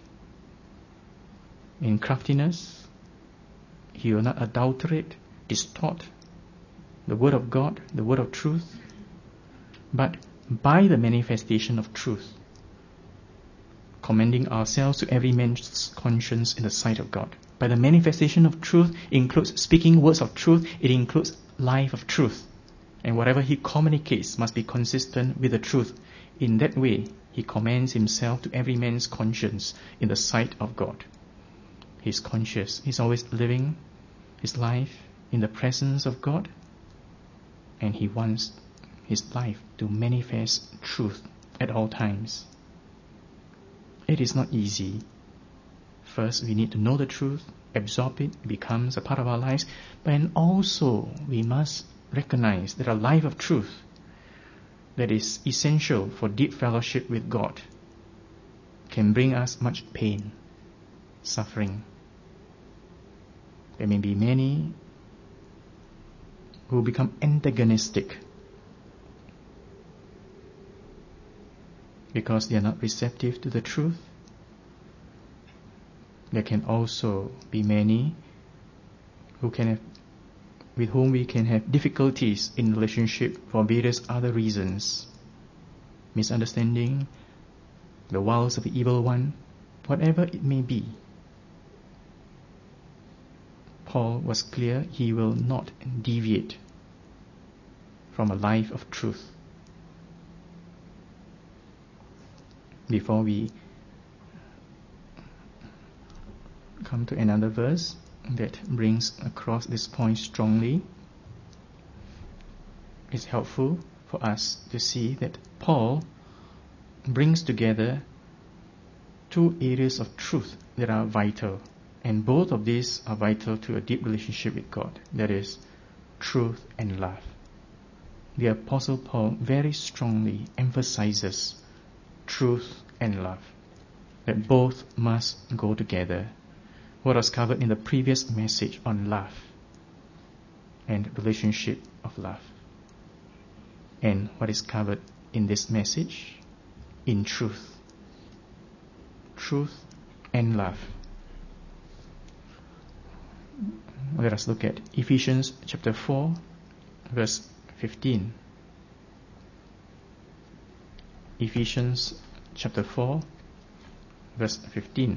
[SPEAKER 1] in craftiness. He will not adulterate, distort the word of God, the word of truth, but by the manifestation of truth, commending ourselves to every man's conscience in the sight of God. By the manifestation of truth includes speaking words of truth, it includes life of truth. And whatever he communicates must be consistent with the truth. In that way, he commends himself to every man's conscience in the sight of God. He's conscious. He's always living his life in the presence of God. And he wants his life to manifest truth at all times. It is not easy. First, we need to know the truth, absorb it, it becomes a part of our lives. But also, we must recognize that a life of truth that is essential for deep fellowship with God can bring us much pain, suffering. There may be many who become antagonistic because they are not receptive to the truth. There can also be many who can have with whom we can have difficulties in relationship for various other reasons. Misunderstanding, the wiles of the evil one, whatever it may be. Paul was clear he will not deviate from a life of truth. Before we come to another verse that brings across this point strongly, it's helpful for us to see that Paul brings together two areas of truth that are vital, and both of these are vital to a deep relationship with God, that is, truth and love. The Apostle Paul very strongly emphasizes truth and love, that both must go together. What was covered in the previous message on love and relationship of love, and what is covered in this message in truth, truth and love. Let us look at Ephesians chapter four, verse fifteen. Ephesians chapter four, verse fifteen.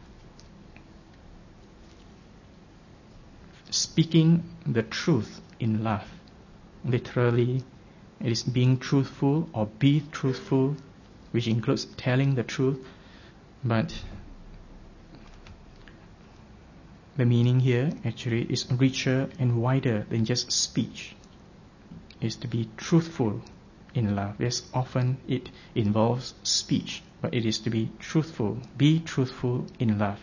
[SPEAKER 1] Speaking the truth in love. Literally, it is being truthful or be truthful, which includes telling the truth. But the meaning here actually is richer and wider than just speech. It's to be truthful in love. Yes, often it involves speech, but it is to be truthful. Be truthful in love.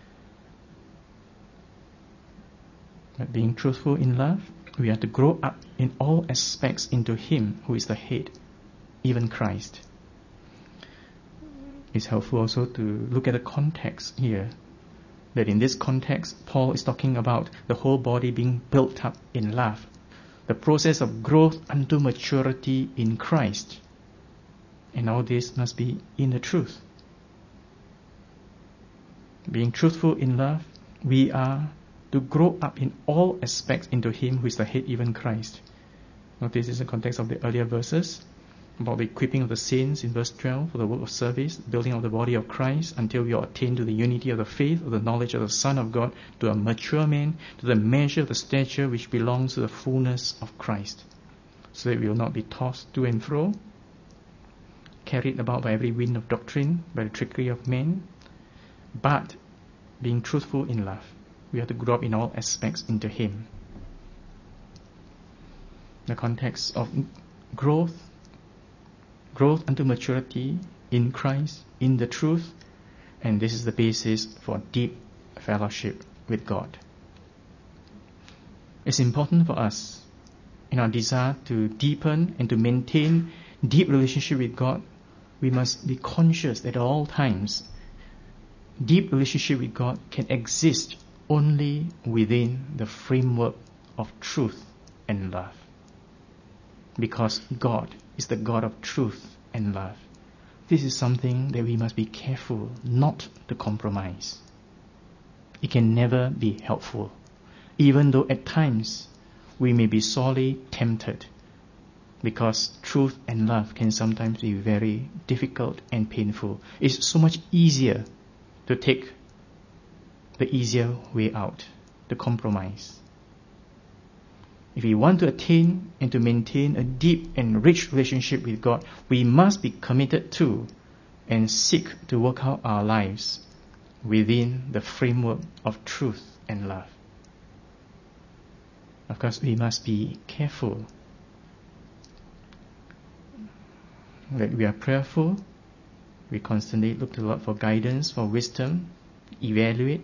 [SPEAKER 1] But being truthful in love, we are to grow up in all aspects into Him who is the head, even Christ. It's helpful also to look at the context here. That in this context, Paul is talking about the whole body being built up in love. The process of growth unto maturity in Christ. And all this must be in the truth. Being truthful in love, we are to grow up in all aspects into Him who is the head, even Christ. Notice this is the context of the earlier verses about the equipping of the saints in verse twelve for the work of service, building of the body of Christ until we are attained to the unity of the faith, of the knowledge of the Son of God, to a mature man, to the measure of the stature which belongs to the fullness of Christ, so that we will not be tossed to and fro, carried about by every wind of doctrine, by the trickery of men, but being truthful in love. We have to grow up in all aspects into Him. The context of growth, growth unto maturity in Christ, in the truth, and this is the basis for deep fellowship with God. It's important for us in our desire to deepen and to maintain deep relationship with God. We must be conscious that at all times, deep relationship with God can exist only within the framework of truth and love. Because God is the God of truth and love. This is something that we must be careful not to compromise. It can never be helpful, even though at times we may be sorely tempted, because truth and love can sometimes be very difficult and painful. It's so much easier to take the easier way out, to compromise. If we want to attain and to maintain a deep and rich relationship with God, we must be committed to and seek to work out our lives within the framework of truth and love. Of course, we must be careful that we are prayerful. We constantly look to the Lord for guidance, for wisdom, evaluate.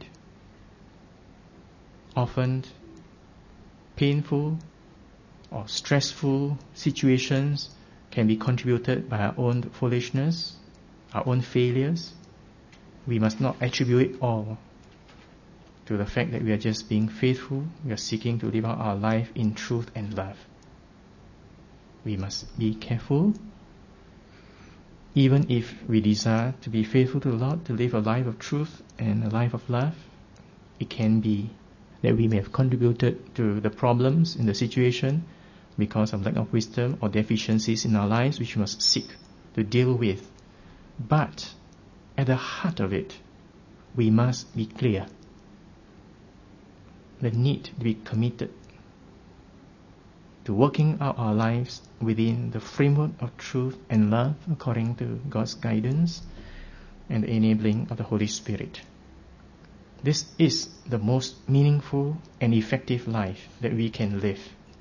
[SPEAKER 1] Often painful or stressful situations can be contributed by our own foolishness, our own failures. We must not attribute it all to the fact that we are just being faithful, we are seeking to live out our life in truth and love. We must be careful. Even if we desire to be faithful to the Lord, to live a life of truth and a life of love, it can be that we may have contributed to the problems in the situation because of lack of wisdom or deficiencies in our lives which we must seek to deal with. But at the heart of it, we must be clear. The need to be committed to working out our lives within the framework of truth and love according to God's guidance and the enabling of the Holy Spirit. This is the most meaningful and effective life that we can live,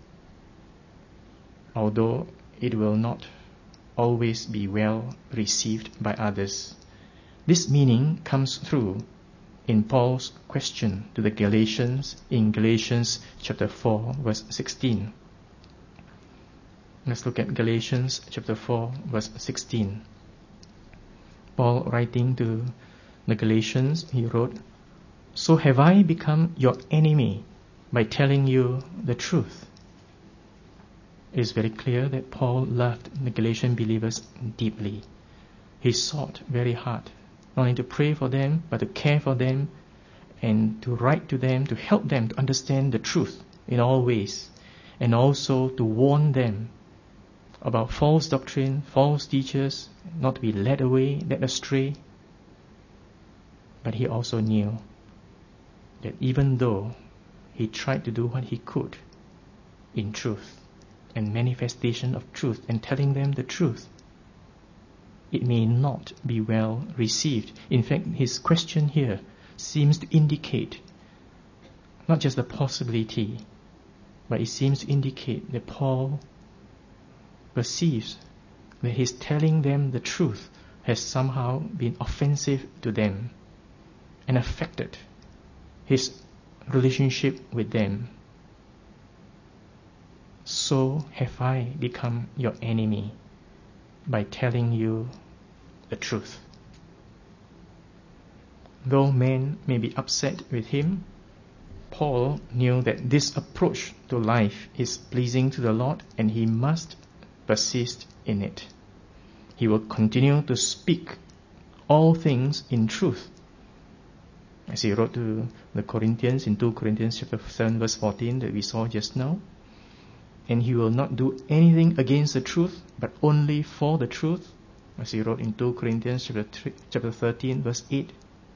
[SPEAKER 1] although it will not always be well received by others. This meaning comes through in Paul's question to the Galatians in Galatians chapter four, verse sixteen. Let's look at Galatians chapter four, verse sixteen. Paul, writing to the Galatians, he wrote, "So have I become your enemy by telling you the truth?" It is very clear that Paul loved the Galatian believers deeply. He sought very hard, not only to pray for them, but to care for them and to write to them, to help them to understand the truth in all ways, and also to warn them about false doctrine, false teachers, not to be led away, led astray. But he also knew that even though he tried to do what he could in truth and manifestation of truth and telling them the truth, it may not be well received. In fact, his question here seems to indicate not just the possibility, but it seems to indicate that Paul perceives that his telling them the truth has somehow been offensive to them and affected his relationship with them. So have I become your enemy by telling you the truth. Though men may be upset with him, Paul knew that this approach to life is pleasing to the Lord, and he must persist in it. He will continue to speak all things in truth, as he wrote to the Corinthians in Second Corinthians chapter seven verse fourteen that we saw just now. And he will not do anything against the truth, but only for the truth, as he wrote in Second Corinthians chapter, three, chapter thirteen verse eight.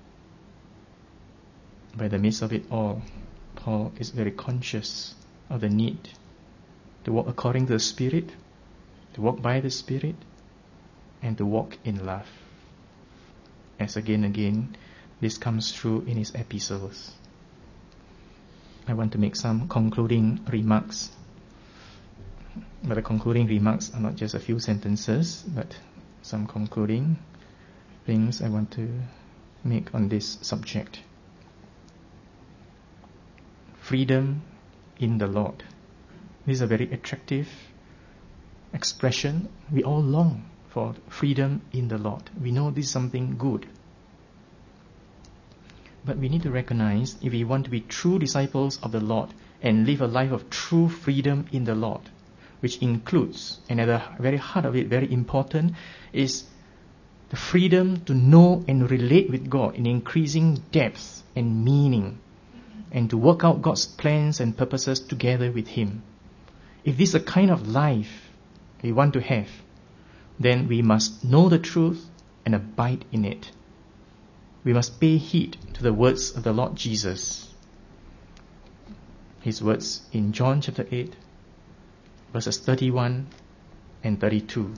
[SPEAKER 1] By the midst of it all, Paul is very conscious of the need to walk according to the Spirit, to walk by the Spirit, and to walk in love. As again and again, this comes through in his epistles. I want to make some concluding remarks. But the concluding remarks are not just a few sentences, but some concluding things I want to make on this subject. Freedom in the Lord. This is a very attractive expression. We all long for freedom in the Lord. We know this is something good. But we need to recognize, if we want to be true disciples of the Lord and live a life of true freedom in the Lord, which includes, and at the very heart of it, very important, is the freedom to know and relate with God in increasing depth and meaning, and to work out God's plans and purposes together with Him. If this is the kind of life we want to have, then we must know the truth and abide in it. We must pay heed to the words of the Lord Jesus. His words in John chapter eight, verses thirty-one and thirty-two.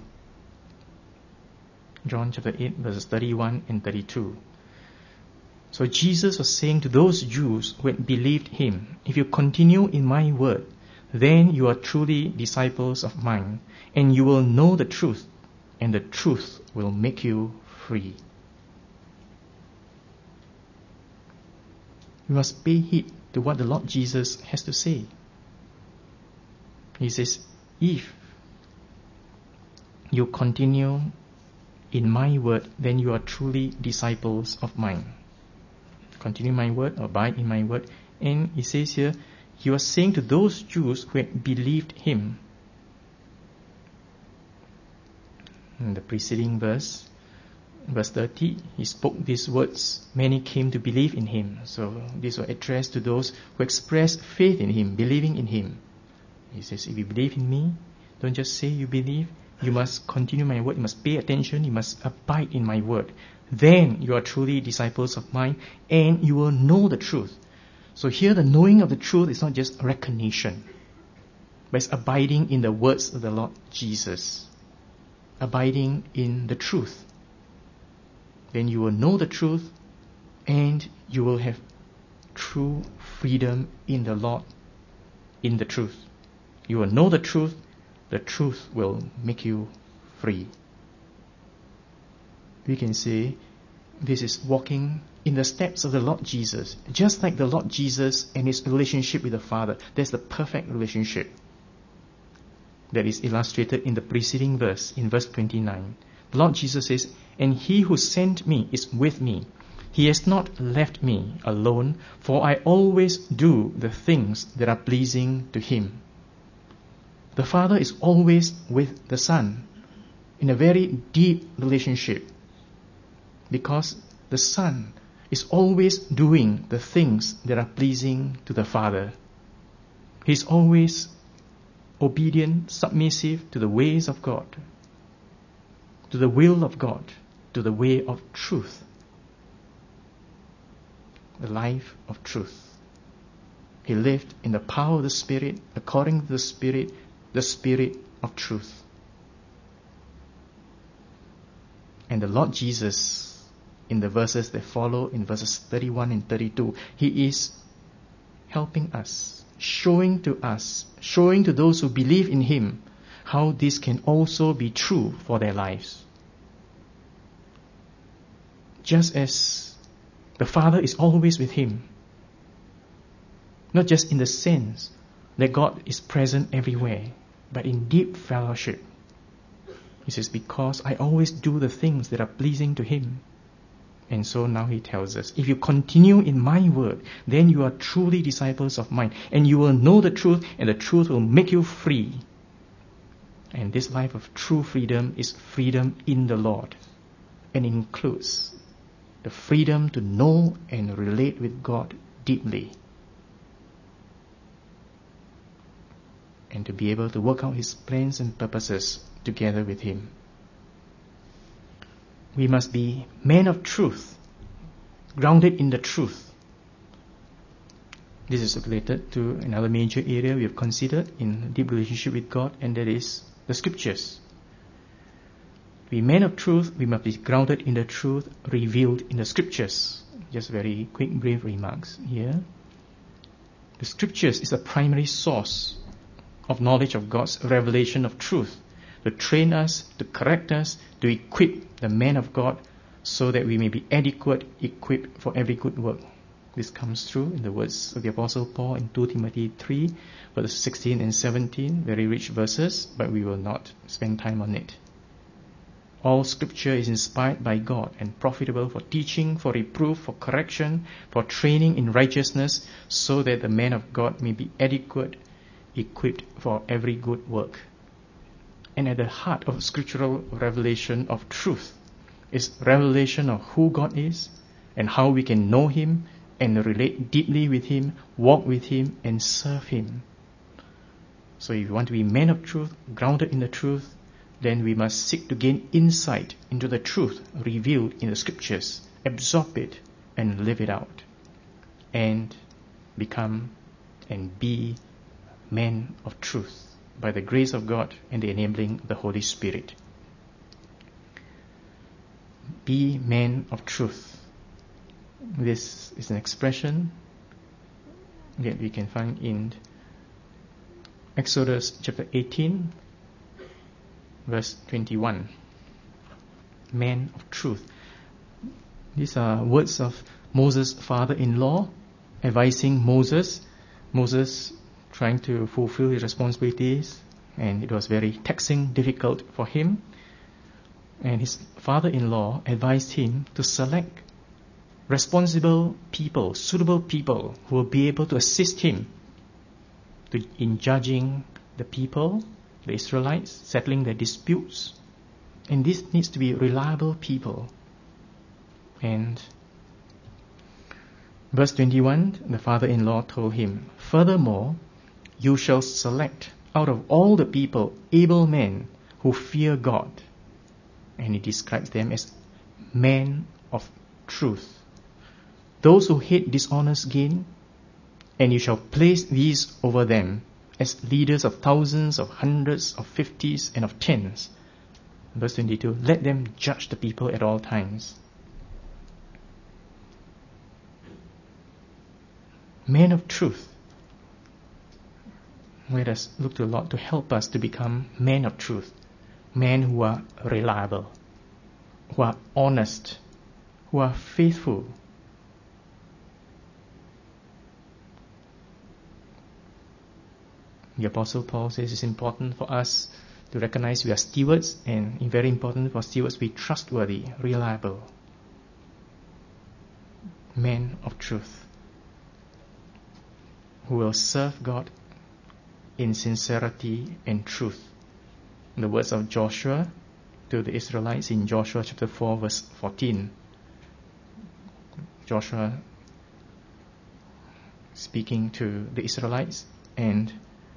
[SPEAKER 1] John chapter eight, verses thirty-one and thirty-two. So Jesus was saying to those Jews who had believed Him, if you continue in my word, then you are truly disciples of mine, and you will know the truth, and the truth will make you free. We must pay heed to what the Lord Jesus has to say. He says, if you continue in my word, then you are truly disciples of mine. Continue my word, abide in my word. And he says here, he was saying to those Jews who had believed him. In the preceding verse, verse thirty, he spoke these words. Many came to believe in him. So these were addressed to those who expressed faith in him, believing in him. He says, if you believe in me, don't just say you believe. You must continue my word. You must pay attention. You must abide in my word. Then you are truly disciples of mine, and you will know the truth. So here the knowing of the truth is not just recognition, but it's abiding in the words of the Lord Jesus. Abiding in the truth. Then you will know the truth, and you will have true freedom in the Lord, in the truth. You will know the truth, the truth will make you free. We can say this is walking in the steps of the Lord Jesus. Just like the Lord Jesus and his relationship with the Father. That's the perfect relationship that is illustrated in the preceding verse, in verse twenty-nine. The Lord Jesus says, and he who sent me is with me. He has not left me alone, for I always do the things that are pleasing to him. The Father is always with the Son in a very deep relationship, because the Son is always doing the things that are pleasing to the Father. He's always obedient, submissive to the ways of God, to the will of God, to the way of truth, the life of truth. He lived in the power of the Spirit, according to the Spirit, the Spirit of truth. And the Lord Jesus, in the verses that follow, in verses thirty-one and thirty-two, he is helping us, showing to us, showing to those who believe in Him how this can also be true for their lives. Just as the Father is always with him, not just in the sense that God is present everywhere, but in deep fellowship. He says, because I always do the things that are pleasing to Him. And so now He tells us, if you continue in my word, then you are truly disciples of mine, and you will know the truth, and the truth will make you free. And this life of true freedom is freedom in the Lord, and includes the freedom to know and relate with God deeply, and to be able to work out His plans and purposes together with Him. We must be men of truth, grounded in the truth. This is related to another major area we have considered in deep relationship with God, and that is the Scriptures. To be men of truth, we must be grounded in the truth revealed in the Scriptures. Just very quick, brief remarks here. The Scriptures is a primary source of knowledge of God's revelation of truth, to train us, to correct us, to equip the man of God so that we may be adequate, equipped for every good work. This comes through in the words of the Apostle Paul in Second Timothy three, verses sixteen and seventeen, very rich verses, but we will not spend time on it. All Scripture is inspired by God and profitable for teaching, for reproof, for correction, for training in righteousness, so that the man of God may be adequate, equipped for every good work. And at the heart of scriptural revelation of truth is revelation of who God is and how we can know Him and relate deeply with Him, walk with Him, and serve Him. So if you want to be men of truth, grounded in the truth, then we must seek to gain insight into the truth revealed in the Scriptures, absorb it, and live it out, and become and be men of truth by the grace of God and the enabling of the Holy Spirit. Be men of truth. This is an expression that we can find in Exodus chapter eighteen, verse twenty-one. Man of truth. These are words of Moses' father-in-law advising Moses. Moses trying to fulfill his responsibilities, and it was very taxing, difficult for him. And his father-in-law advised him to select responsible people, suitable people who will be able to assist him to, in judging the people, the Israelites, settling their disputes. And this needs to be reliable people. And verse twenty-one, the father-in-law told him, furthermore, you shall select out of all the people able men who fear God. And he describes them as men of truth. Those who hate dishonest gain, and you shall place these over them as leaders of thousands, of hundreds, of fifties, and of tens. Verse twenty-two, let them judge the people at all times. Men of truth. Let us look to the Lord to help us to become men of truth. Men who are reliable, who are honest, who are faithful. The Apostle Paul says it's important for us to recognize we are stewards, and very important for stewards to be trustworthy, reliable. Men of truth who will serve God in sincerity and truth. In the words of Joshua to the Israelites in Joshua chapter four, verse fourteen. Joshua speaking to the Israelites, and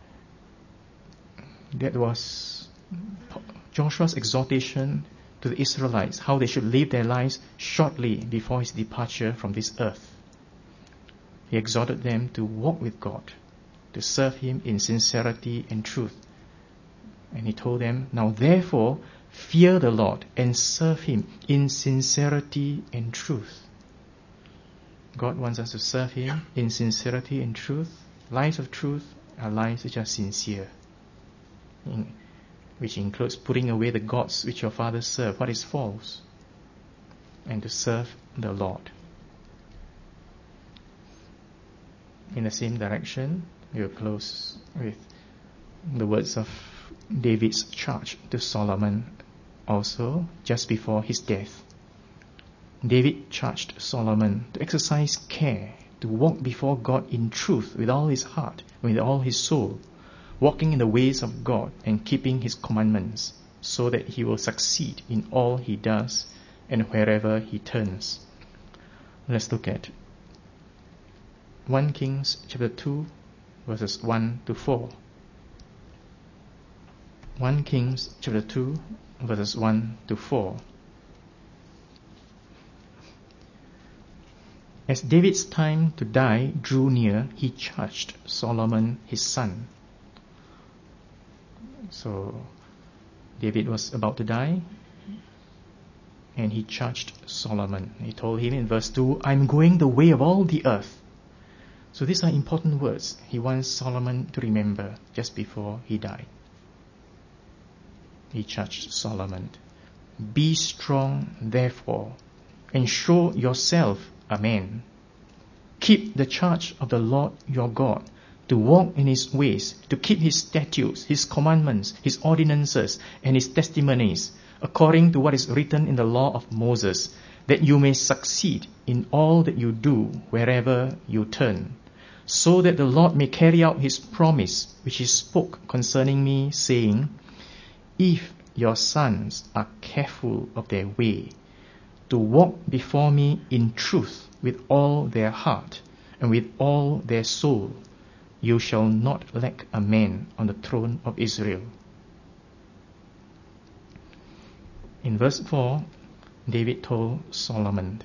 [SPEAKER 1] that was Joshua's exhortation to the Israelites, how they should live their lives shortly before his departure from this earth. He exhorted them to walk with God, to serve Him in sincerity and truth. And he told them, now therefore, fear the Lord and serve Him in sincerity and truth. God wants us to serve Him in sincerity and truth. Lives of truth are lives which are sincere, in, which includes putting away the gods which your fathers serve, what is false, and to serve the Lord. In the same direction, we will close with the words of David's charge to Solomon also just before his death. David charged Solomon to exercise care, to walk before God in truth with all his heart, with all his soul, walking in the ways of God and keeping his commandments, so that he will succeed in all he does and wherever he turns. Let's look at First Kings chapter two, verses one to four. First Kings chapter two, verses one to four. As David's time to die drew near, he charged Solomon his son. So, David was about to die, and he charged Solomon. He told him in verse two, I'm going the way of all the earth. So these are important words he wants Solomon to remember just before he died. He charged Solomon, be strong, therefore, and show yourself a man. Keep the charge of the Lord your God, to walk in his ways, to keep his statutes, his commandments, his ordinances, and his testimonies, according to what is written in the law of Moses, that you may succeed in all that you do wherever you turn, so that the Lord may carry out his promise, which he spoke concerning me, saying, if your sons are careful of their way, to walk before me in truth with all their heart and with all their soul, you shall not lack a man on the throne of Israel. In verse four, David told Solomon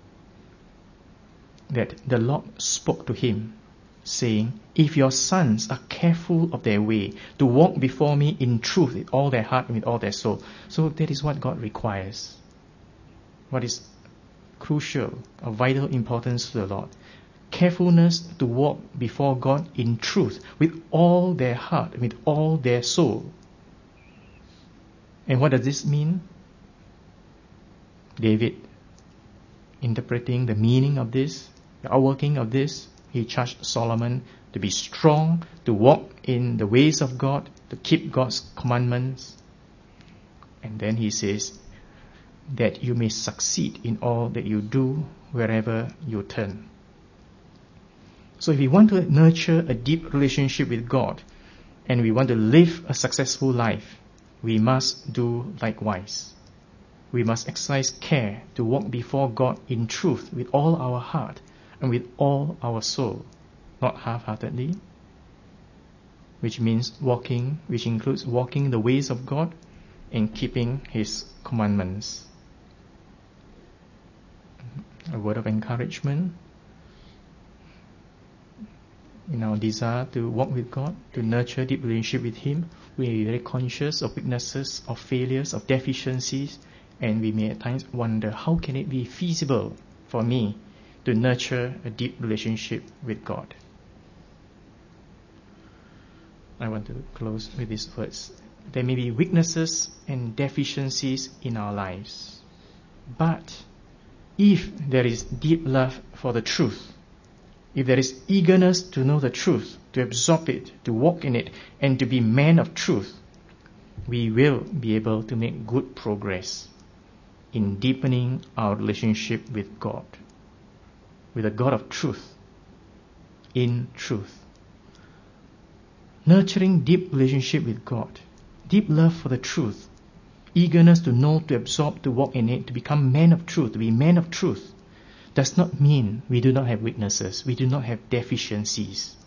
[SPEAKER 1] that the Lord spoke to him, saying, if your sons are careful of their way, to walk before me in truth with all their heart and with all their soul. So that is what God requires. What is crucial, of vital importance to the Lord. Carefulness to walk before God in truth with all their heart and with all their soul. And what does this mean? David, interpreting the meaning of this, the outworking of this, he charged Solomon to be strong, to walk in the ways of God, to keep God's commandments. And then he says, that you may succeed in all that you do wherever you turn. So if we want to nurture a deep relationship with God, and we want to live a successful life, we must do likewise. We must exercise care to walk before God in truth with all our heart and with all our soul, not half-heartedly, which means walking, which includes walking the ways of God and keeping his commandments. A word of encouragement in our desire to walk with God, to nurture deep relationship with Him. We are very conscious of weaknesses, of failures, of deficiencies, and we may at times wonder, how can it be feasible for me to nurture a deep relationship with God? I want to close with these words. There may be weaknesses and deficiencies in our lives, but if there is deep love for the truth, if there is eagerness to know the truth, to absorb it, to walk in it, and to be men of truth, we will be able to make good progress in deepening our relationship with God, with a God of truth, in truth. Nurturing deep relationship with God, deep love for the truth, eagerness to know, to absorb, to walk in it, to become men of truth, to be men of truth, does not mean we do not have weaknesses, we do not have deficiencies.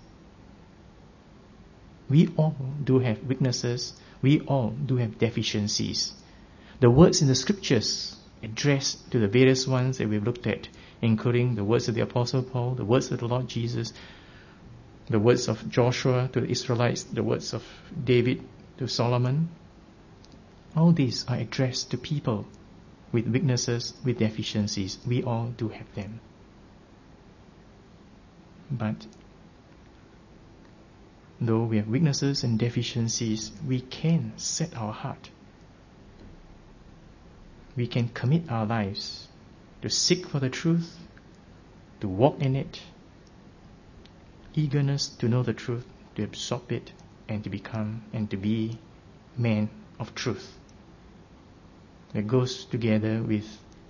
[SPEAKER 1] We all do have weaknesses, we all do have deficiencies. The words in the scriptures addressed to the various ones that we've looked at, including the words of the Apostle Paul, the words of the Lord Jesus, the words of Joshua to the Israelites, the words of David to Solomon, all these are addressed to people with weaknesses, with deficiencies. We all do have them. But though we have weaknesses and deficiencies, we can set our heart. We can commit our lives to seek for the truth, to walk in it, eagerness to know the truth, to absorb it, and to become and to be men of truth. That goes together with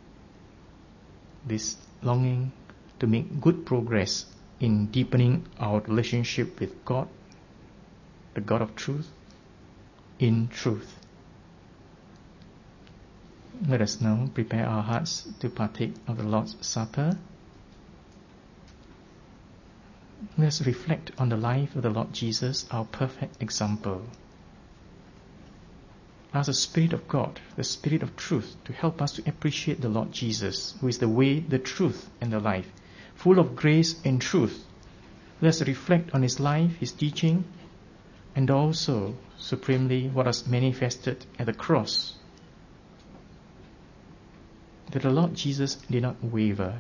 [SPEAKER 1] this longing to make good progress in deepening our relationship with God, the God of truth, in truth. Let us now prepare our hearts to partake of the Lord's Supper. Let us reflect on the life of the Lord Jesus, our perfect example. Ask the Spirit of God, the Spirit of truth, to help us to appreciate the Lord Jesus, who is the way, the truth, and the life, full of grace and truth. Let us reflect on His life, His teaching, and also, supremely, what was manifested at the cross. That the Lord Jesus did not waver.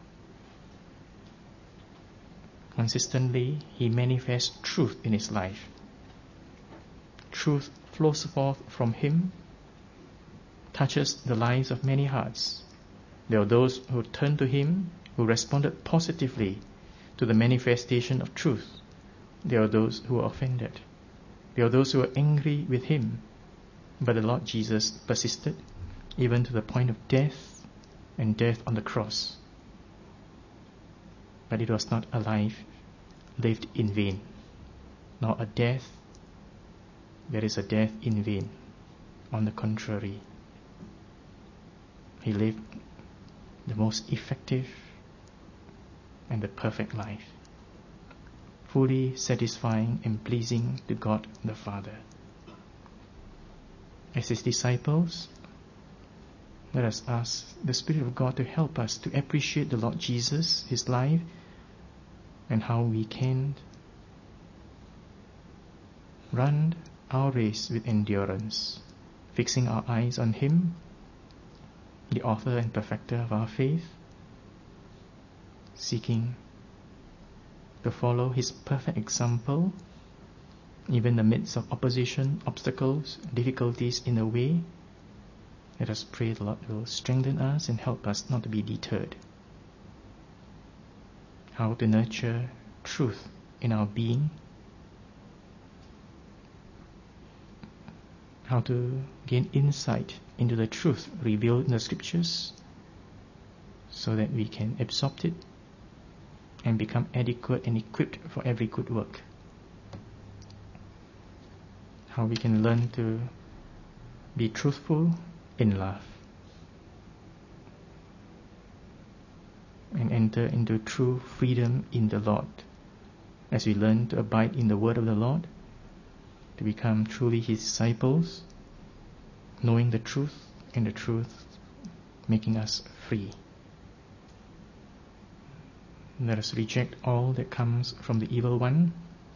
[SPEAKER 1] Consistently, He manifests truth in His life. Truth flows forth from Him, touches the lives of many hearts. There are those who turned to Him, who responded positively to the manifestation of truth. There are those who are offended. There are those who are angry with Him. But the Lord Jesus persisted, even to the point of death, and death on the cross. But it was not a life lived in vain, nor a death that is a death in vain. On the contrary, He lived the most effective and the perfect life, fully satisfying and pleasing to God the Father. As His disciples, let us ask the Spirit of God to help us to appreciate the Lord Jesus, His life, and how we can run our race with endurance, fixing our eyes on Him, the author and perfecter of our faith, seeking to follow His perfect example, even in the midst of opposition, obstacles, difficulties in the way. Let us pray the Lord will strengthen us and help us not to be deterred. How to nurture truth in our being, how to gain insight into the truth revealed in the Scriptures, so that we can absorb it and become adequate and equipped for every good work. How we can learn to be truthful in love and enter into true freedom in the Lord, as we learn to abide in the word of the Lord, to become truly His disciples, knowing the truth, and the truth making us free. Let us reject all that comes from the evil one,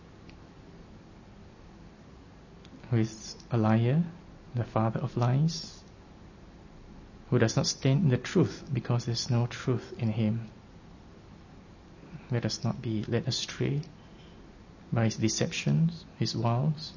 [SPEAKER 1] who is a liar, the father of lies, who does not stand in the truth because there is no truth in him. Let us not be led astray by his deceptions, his wiles,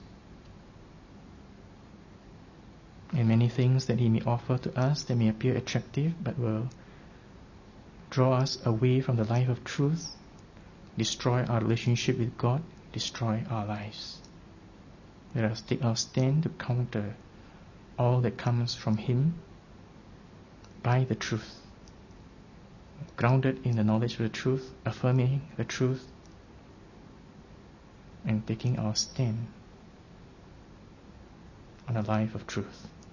[SPEAKER 1] and many things that he may offer to us that may appear attractive but will draw us away from the life of truth, destroy our relationship with God, destroy our lives. Let us take our stand to counter all that comes from him by the truth, grounded in the knowledge of the truth, affirming the truth, and taking our stand on a life of truth.